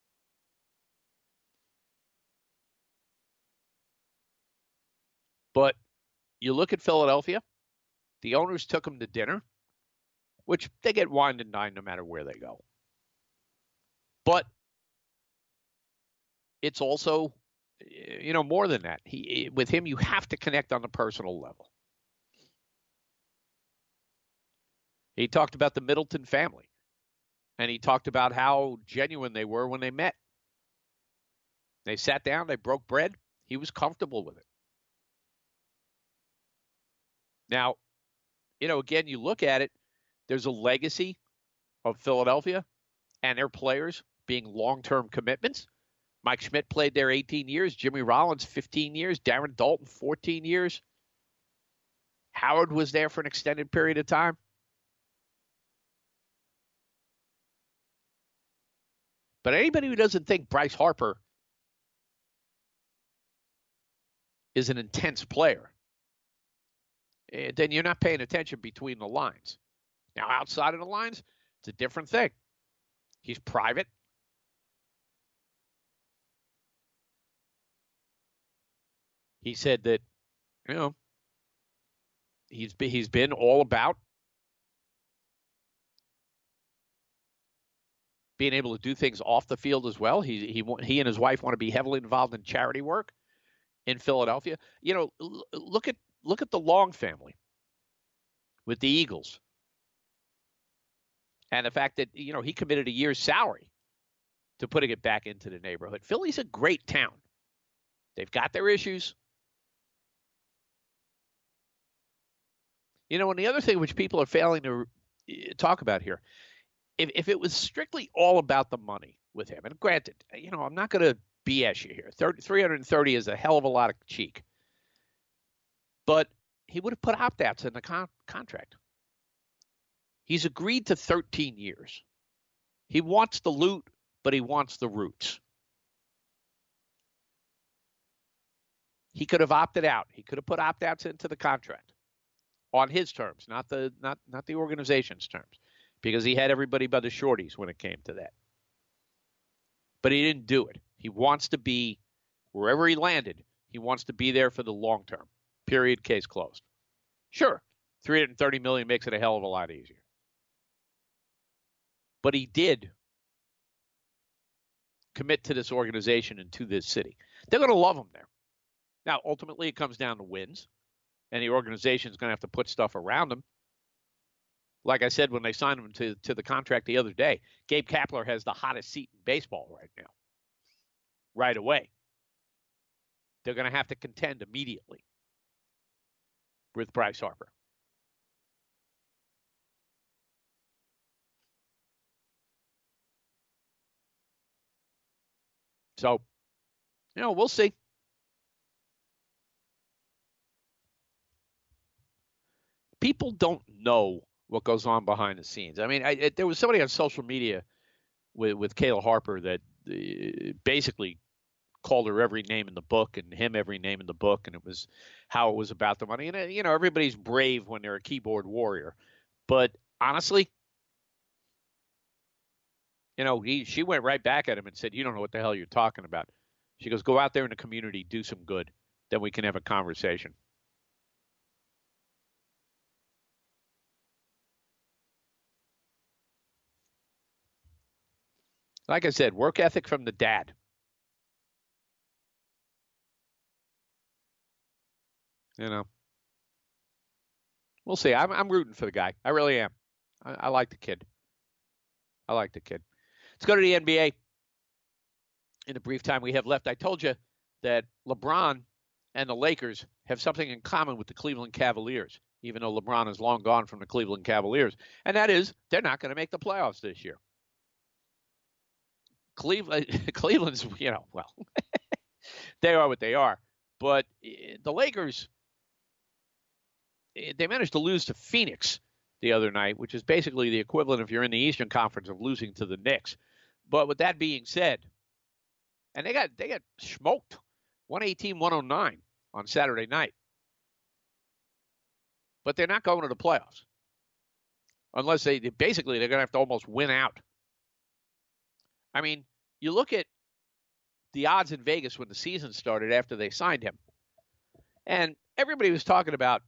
But you look at Philadelphia, the owners took them to dinner, which they get wined and dined no matter where they go. But it's also, more than that. With him, you have to connect on the personal level. He talked about the Middleton family, and he talked about how genuine they were when they met. They sat down, they broke bread. He was comfortable with it. Now, again, you look at it, there's a legacy of Philadelphia and their players being long-term commitments. Mike Schmidt played there 18 years, Jimmy Rollins 15 years, Darren Daulton 14 years. Howard was there for an extended period of time. But anybody who doesn't think Bryce Harper is an intense player, then you're not paying attention between the lines. Now, outside of the lines, it's a different thing. He's private. He said that, he's been all about being able to do things off the field as well. He and his wife want to be heavily involved in charity work in Philadelphia. Look at the Long family with the Eagles. And the fact that, he committed a year's salary to putting it back into the neighborhood. Philly's a great town. They've got their issues. And the other thing which people are failing to talk about here, if it was strictly all about the money with him, and granted, I'm not going to BS you here. 330 is a hell of a lot of cheek. But he would have put opt-outs in the contract. He's agreed to 13 years. He wants the loot, but he wants the roots. He could have opted out. He could have put opt-outs into the contract on his terms, not the organization's terms, because he had everybody by the shorties when it came to that. But he didn't do it. He wants to be, wherever he landed, he wants to be there for the long term. Period. Case closed. Sure, $330 million makes it a hell of a lot easier. But he did commit to this organization and to this city. They're going to love him there. Now, ultimately, it comes down to wins, and the organization is going to have to put stuff around him. Like I said, when they signed him to the contract the other day, Gabe Kapler has the hottest seat in baseball right now. Right away. They're going to have to contend immediately with Bryce Harper. So, we'll see. People don't know what goes on behind the scenes. I mean, there was somebody on social media with Kayla Harper that basically called her every name in the book and him every name in the book, and it was how it was about the money. And, everybody's brave when they're a keyboard warrior. But honestly, she went right back at him and said, you don't know what the hell you're talking about. She goes, go out there in the community, do some good. Then we can have a conversation. Like I said, work ethic from the dad. We'll see. I'm rooting for the guy. I really am. I like the kid. Let's go to the NBA. In the brief time we have left, I told you that LeBron and the Lakers have something in common with the Cleveland Cavaliers, even though LeBron is long gone from the Cleveland Cavaliers. And that is, they're not going to make the playoffs this year. Cleveland's, well, they are what they are. But the Lakers, they managed to lose to Phoenix the other night, which is basically the equivalent, if you're in the Eastern Conference, of losing to the Knicks. But with that being said, and they got smoked, 118-109 on Saturday night. But they're not going to the playoffs. Unless they're going to have to almost win out. I mean, you look at the odds in Vegas when the season started after they signed him. And everybody was talking about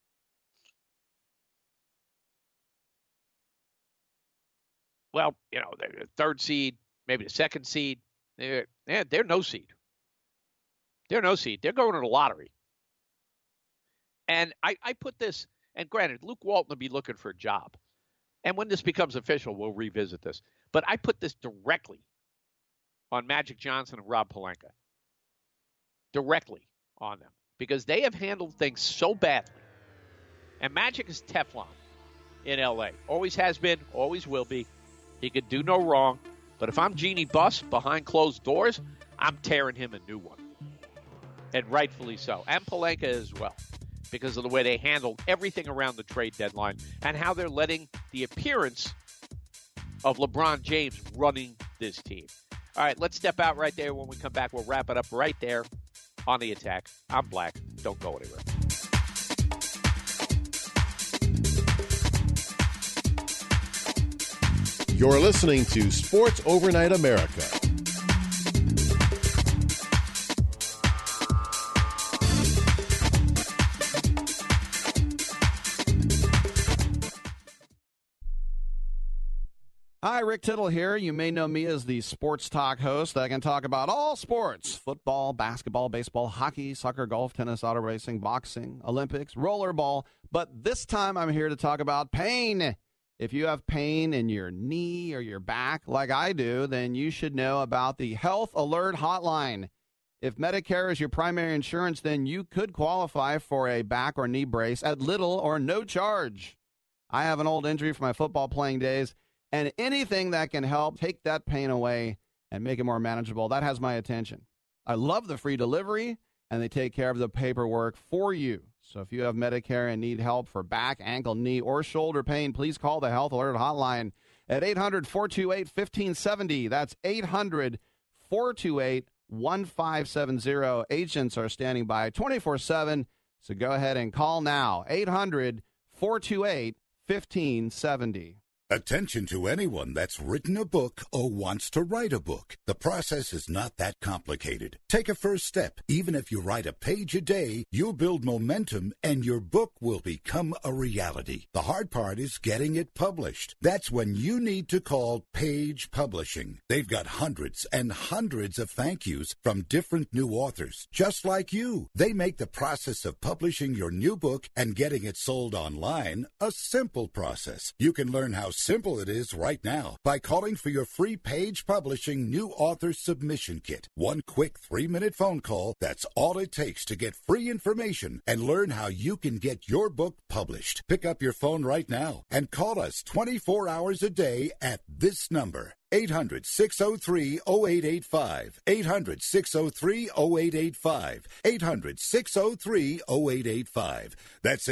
the third seed, maybe the second seed. They're no seed. They're no seed. They're going to the lottery. And I put this, and granted, Luke Walton will be looking for a job. And when this becomes official, we'll revisit this. But I put this directly on Magic Johnson and Rob Pelinka. Directly on them. Because they have handled things so badly. And Magic is Teflon in L.A. Always has been, always will be. He could do no wrong. But if I'm Jeannie Buss behind closed doors, I'm tearing him a new one. And rightfully so. And Pelinka as well. because of the way they handled everything around the trade deadline and how they're letting the appearance of LeBron James running this team. All right, let's step out right there. When we come back, we'll wrap it up right there on The Attack. I'm Black. Don't go anywhere. You're listening to Sports Overnight America. Hi, Rick Tittle here. You may know me as the sports talk host that can talk about all sports: football, basketball, baseball, hockey, soccer, golf, tennis, auto racing, boxing, Olympics, rollerball. But this time I'm here to talk about pain. If you have pain in your knee or your back like I do, then you should know about the Health Alert Hotline. If Medicare is your primary insurance, then you could qualify for a back or knee brace at little or no charge. I have an old injury from my football playing days, and anything that can help take that pain away and make it more manageable, that has my attention. I love the free delivery, and they take care of the paperwork for you. So if you have Medicare and need help for back, ankle, knee, or shoulder pain, please call the Health Alert Hotline at 800-428-1570. That's 800-428-1570. Agents are standing by 24/7, so go ahead and call now. 800-428-1570. Attention to anyone that's written a book or wants to write a book. The process is not that complicated. Take a first step. Even if you write a page a day, you'll build momentum and your book will become a reality. The hard part is getting it published. That's when you need to call Page Publishing. They've got hundreds and hundreds of thank yous from different new authors, just like you. They make the process of publishing your new book and getting it sold online a simple process. You can learn how simple it is right now by calling for your free Page Publishing New Author Submission Kit. One quick 3-minute phone call, that's all it takes to get free information and learn how you can get your book published. Pick up your phone right now and call us 24 hours a day at this number. 800-603-0885. 800-603-0885. 800-603-0885. That's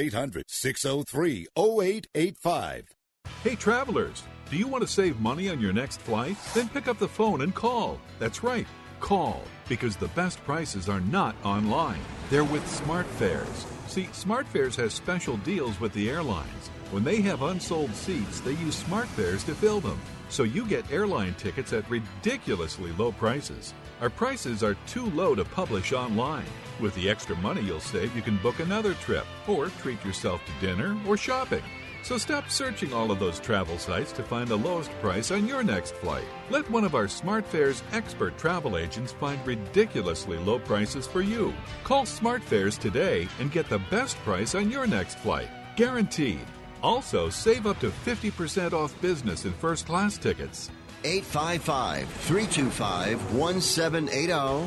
800-603-0885. Hey travelers, do you want to save money on your next flight? Then pick up the phone and call. That's right, call, because the best prices are not online. They're with SmartFares. See, SmartFares has special deals with the airlines. When they have unsold seats, they use SmartFares to fill them. So you get airline tickets at ridiculously low prices. Our prices are too low to publish online. With the extra money you'll save, you can book another trip or treat yourself to dinner or shopping. So stop searching all of those travel sites to find the lowest price on your next flight. Let one of our SmartFares expert travel agents find ridiculously low prices for you. Call SmartFares today and get the best price on your next flight. Guaranteed. Also, save up to 50% off business and first class tickets. 855-325-1780.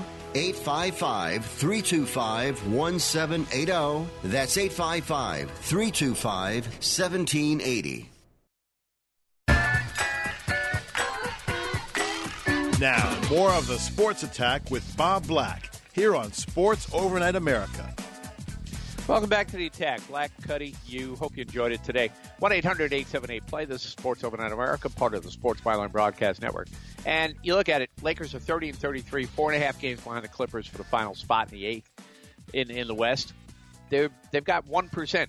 855-325-1780. That's 855-325-1780. Now, more of the Sports Attack with Bob Black here on Sports Overnight America. Welcome back to The Attack. Black, Cuddy, you. Hope you enjoyed it today. 1-800-878-PLAY. This is Sports Overnight America, part of the Sports Byline Broadcast Network. And you look at it, Lakers are 30-33, 4.5 games behind the Clippers for the final spot in the eighth in the West. They've got 1%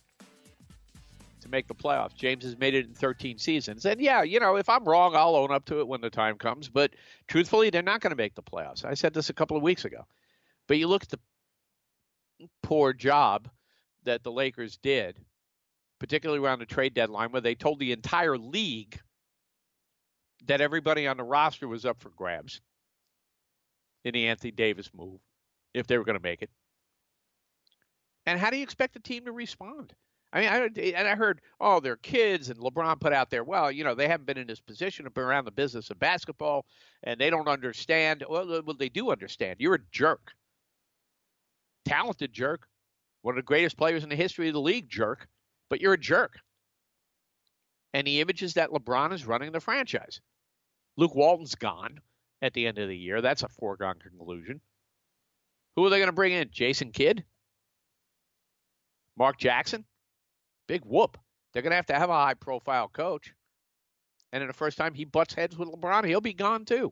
to make the playoffs. James has made it in 13 seasons. And, yeah, you know, if I'm wrong, I'll own up to it when the time comes. But, truthfully, they're not going to make the playoffs. I said this a couple of weeks ago. But you look at the poor job that the Lakers did, particularly around the trade deadline, where they told the entire league that everybody on the roster was up for grabs in the Anthony Davis move, if they were going to make it. And how do you expect the team to respond? I mean, I heard, oh, they're kids, and LeBron put out there, well, you know, they haven't been in this position to be around the business of basketball, and they don't understand. Well, they do understand. You're a jerk. Talented jerk. One of the greatest players in the history of the league, jerk. But you're a jerk. And the image is that LeBron is running the franchise. Luke Walton's gone at the end of the year. That's a foregone conclusion. Who are they going to bring in? Jason Kidd? Mark Jackson, big whoop. They're going to have a high-profile coach. And in the first time he butts heads with LeBron, he'll be gone too.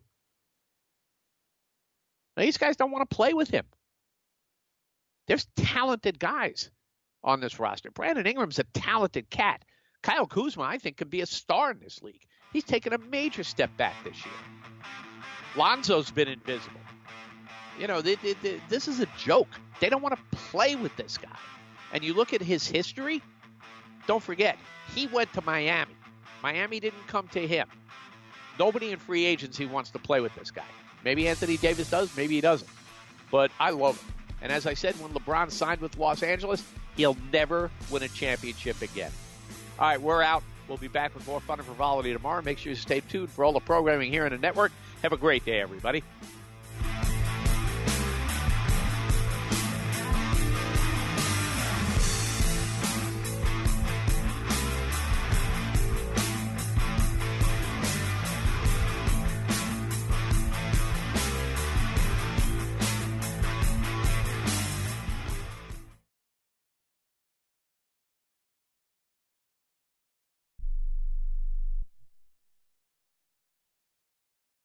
Now, these guys don't want to play with him. There's talented guys on this roster. Brandon Ingram's a talented cat. Kyle Kuzma, I think, could be a star in this league. He's taken a major step back this year. Lonzo's been invisible. You know, this is a joke. They don't want to play with this guy. And you look at his history, don't forget, he went to Miami. Miami didn't come to him. Nobody in free agency wants to play with this guy. Maybe Anthony Davis does, maybe he doesn't. But I love him. And as I said, when LeBron signed with Los Angeles, he'll never win a championship again. All right, we're out. We'll be back with more fun and frivolity tomorrow. Make sure you stay tuned for all the programming here in the network. Have a great day, everybody.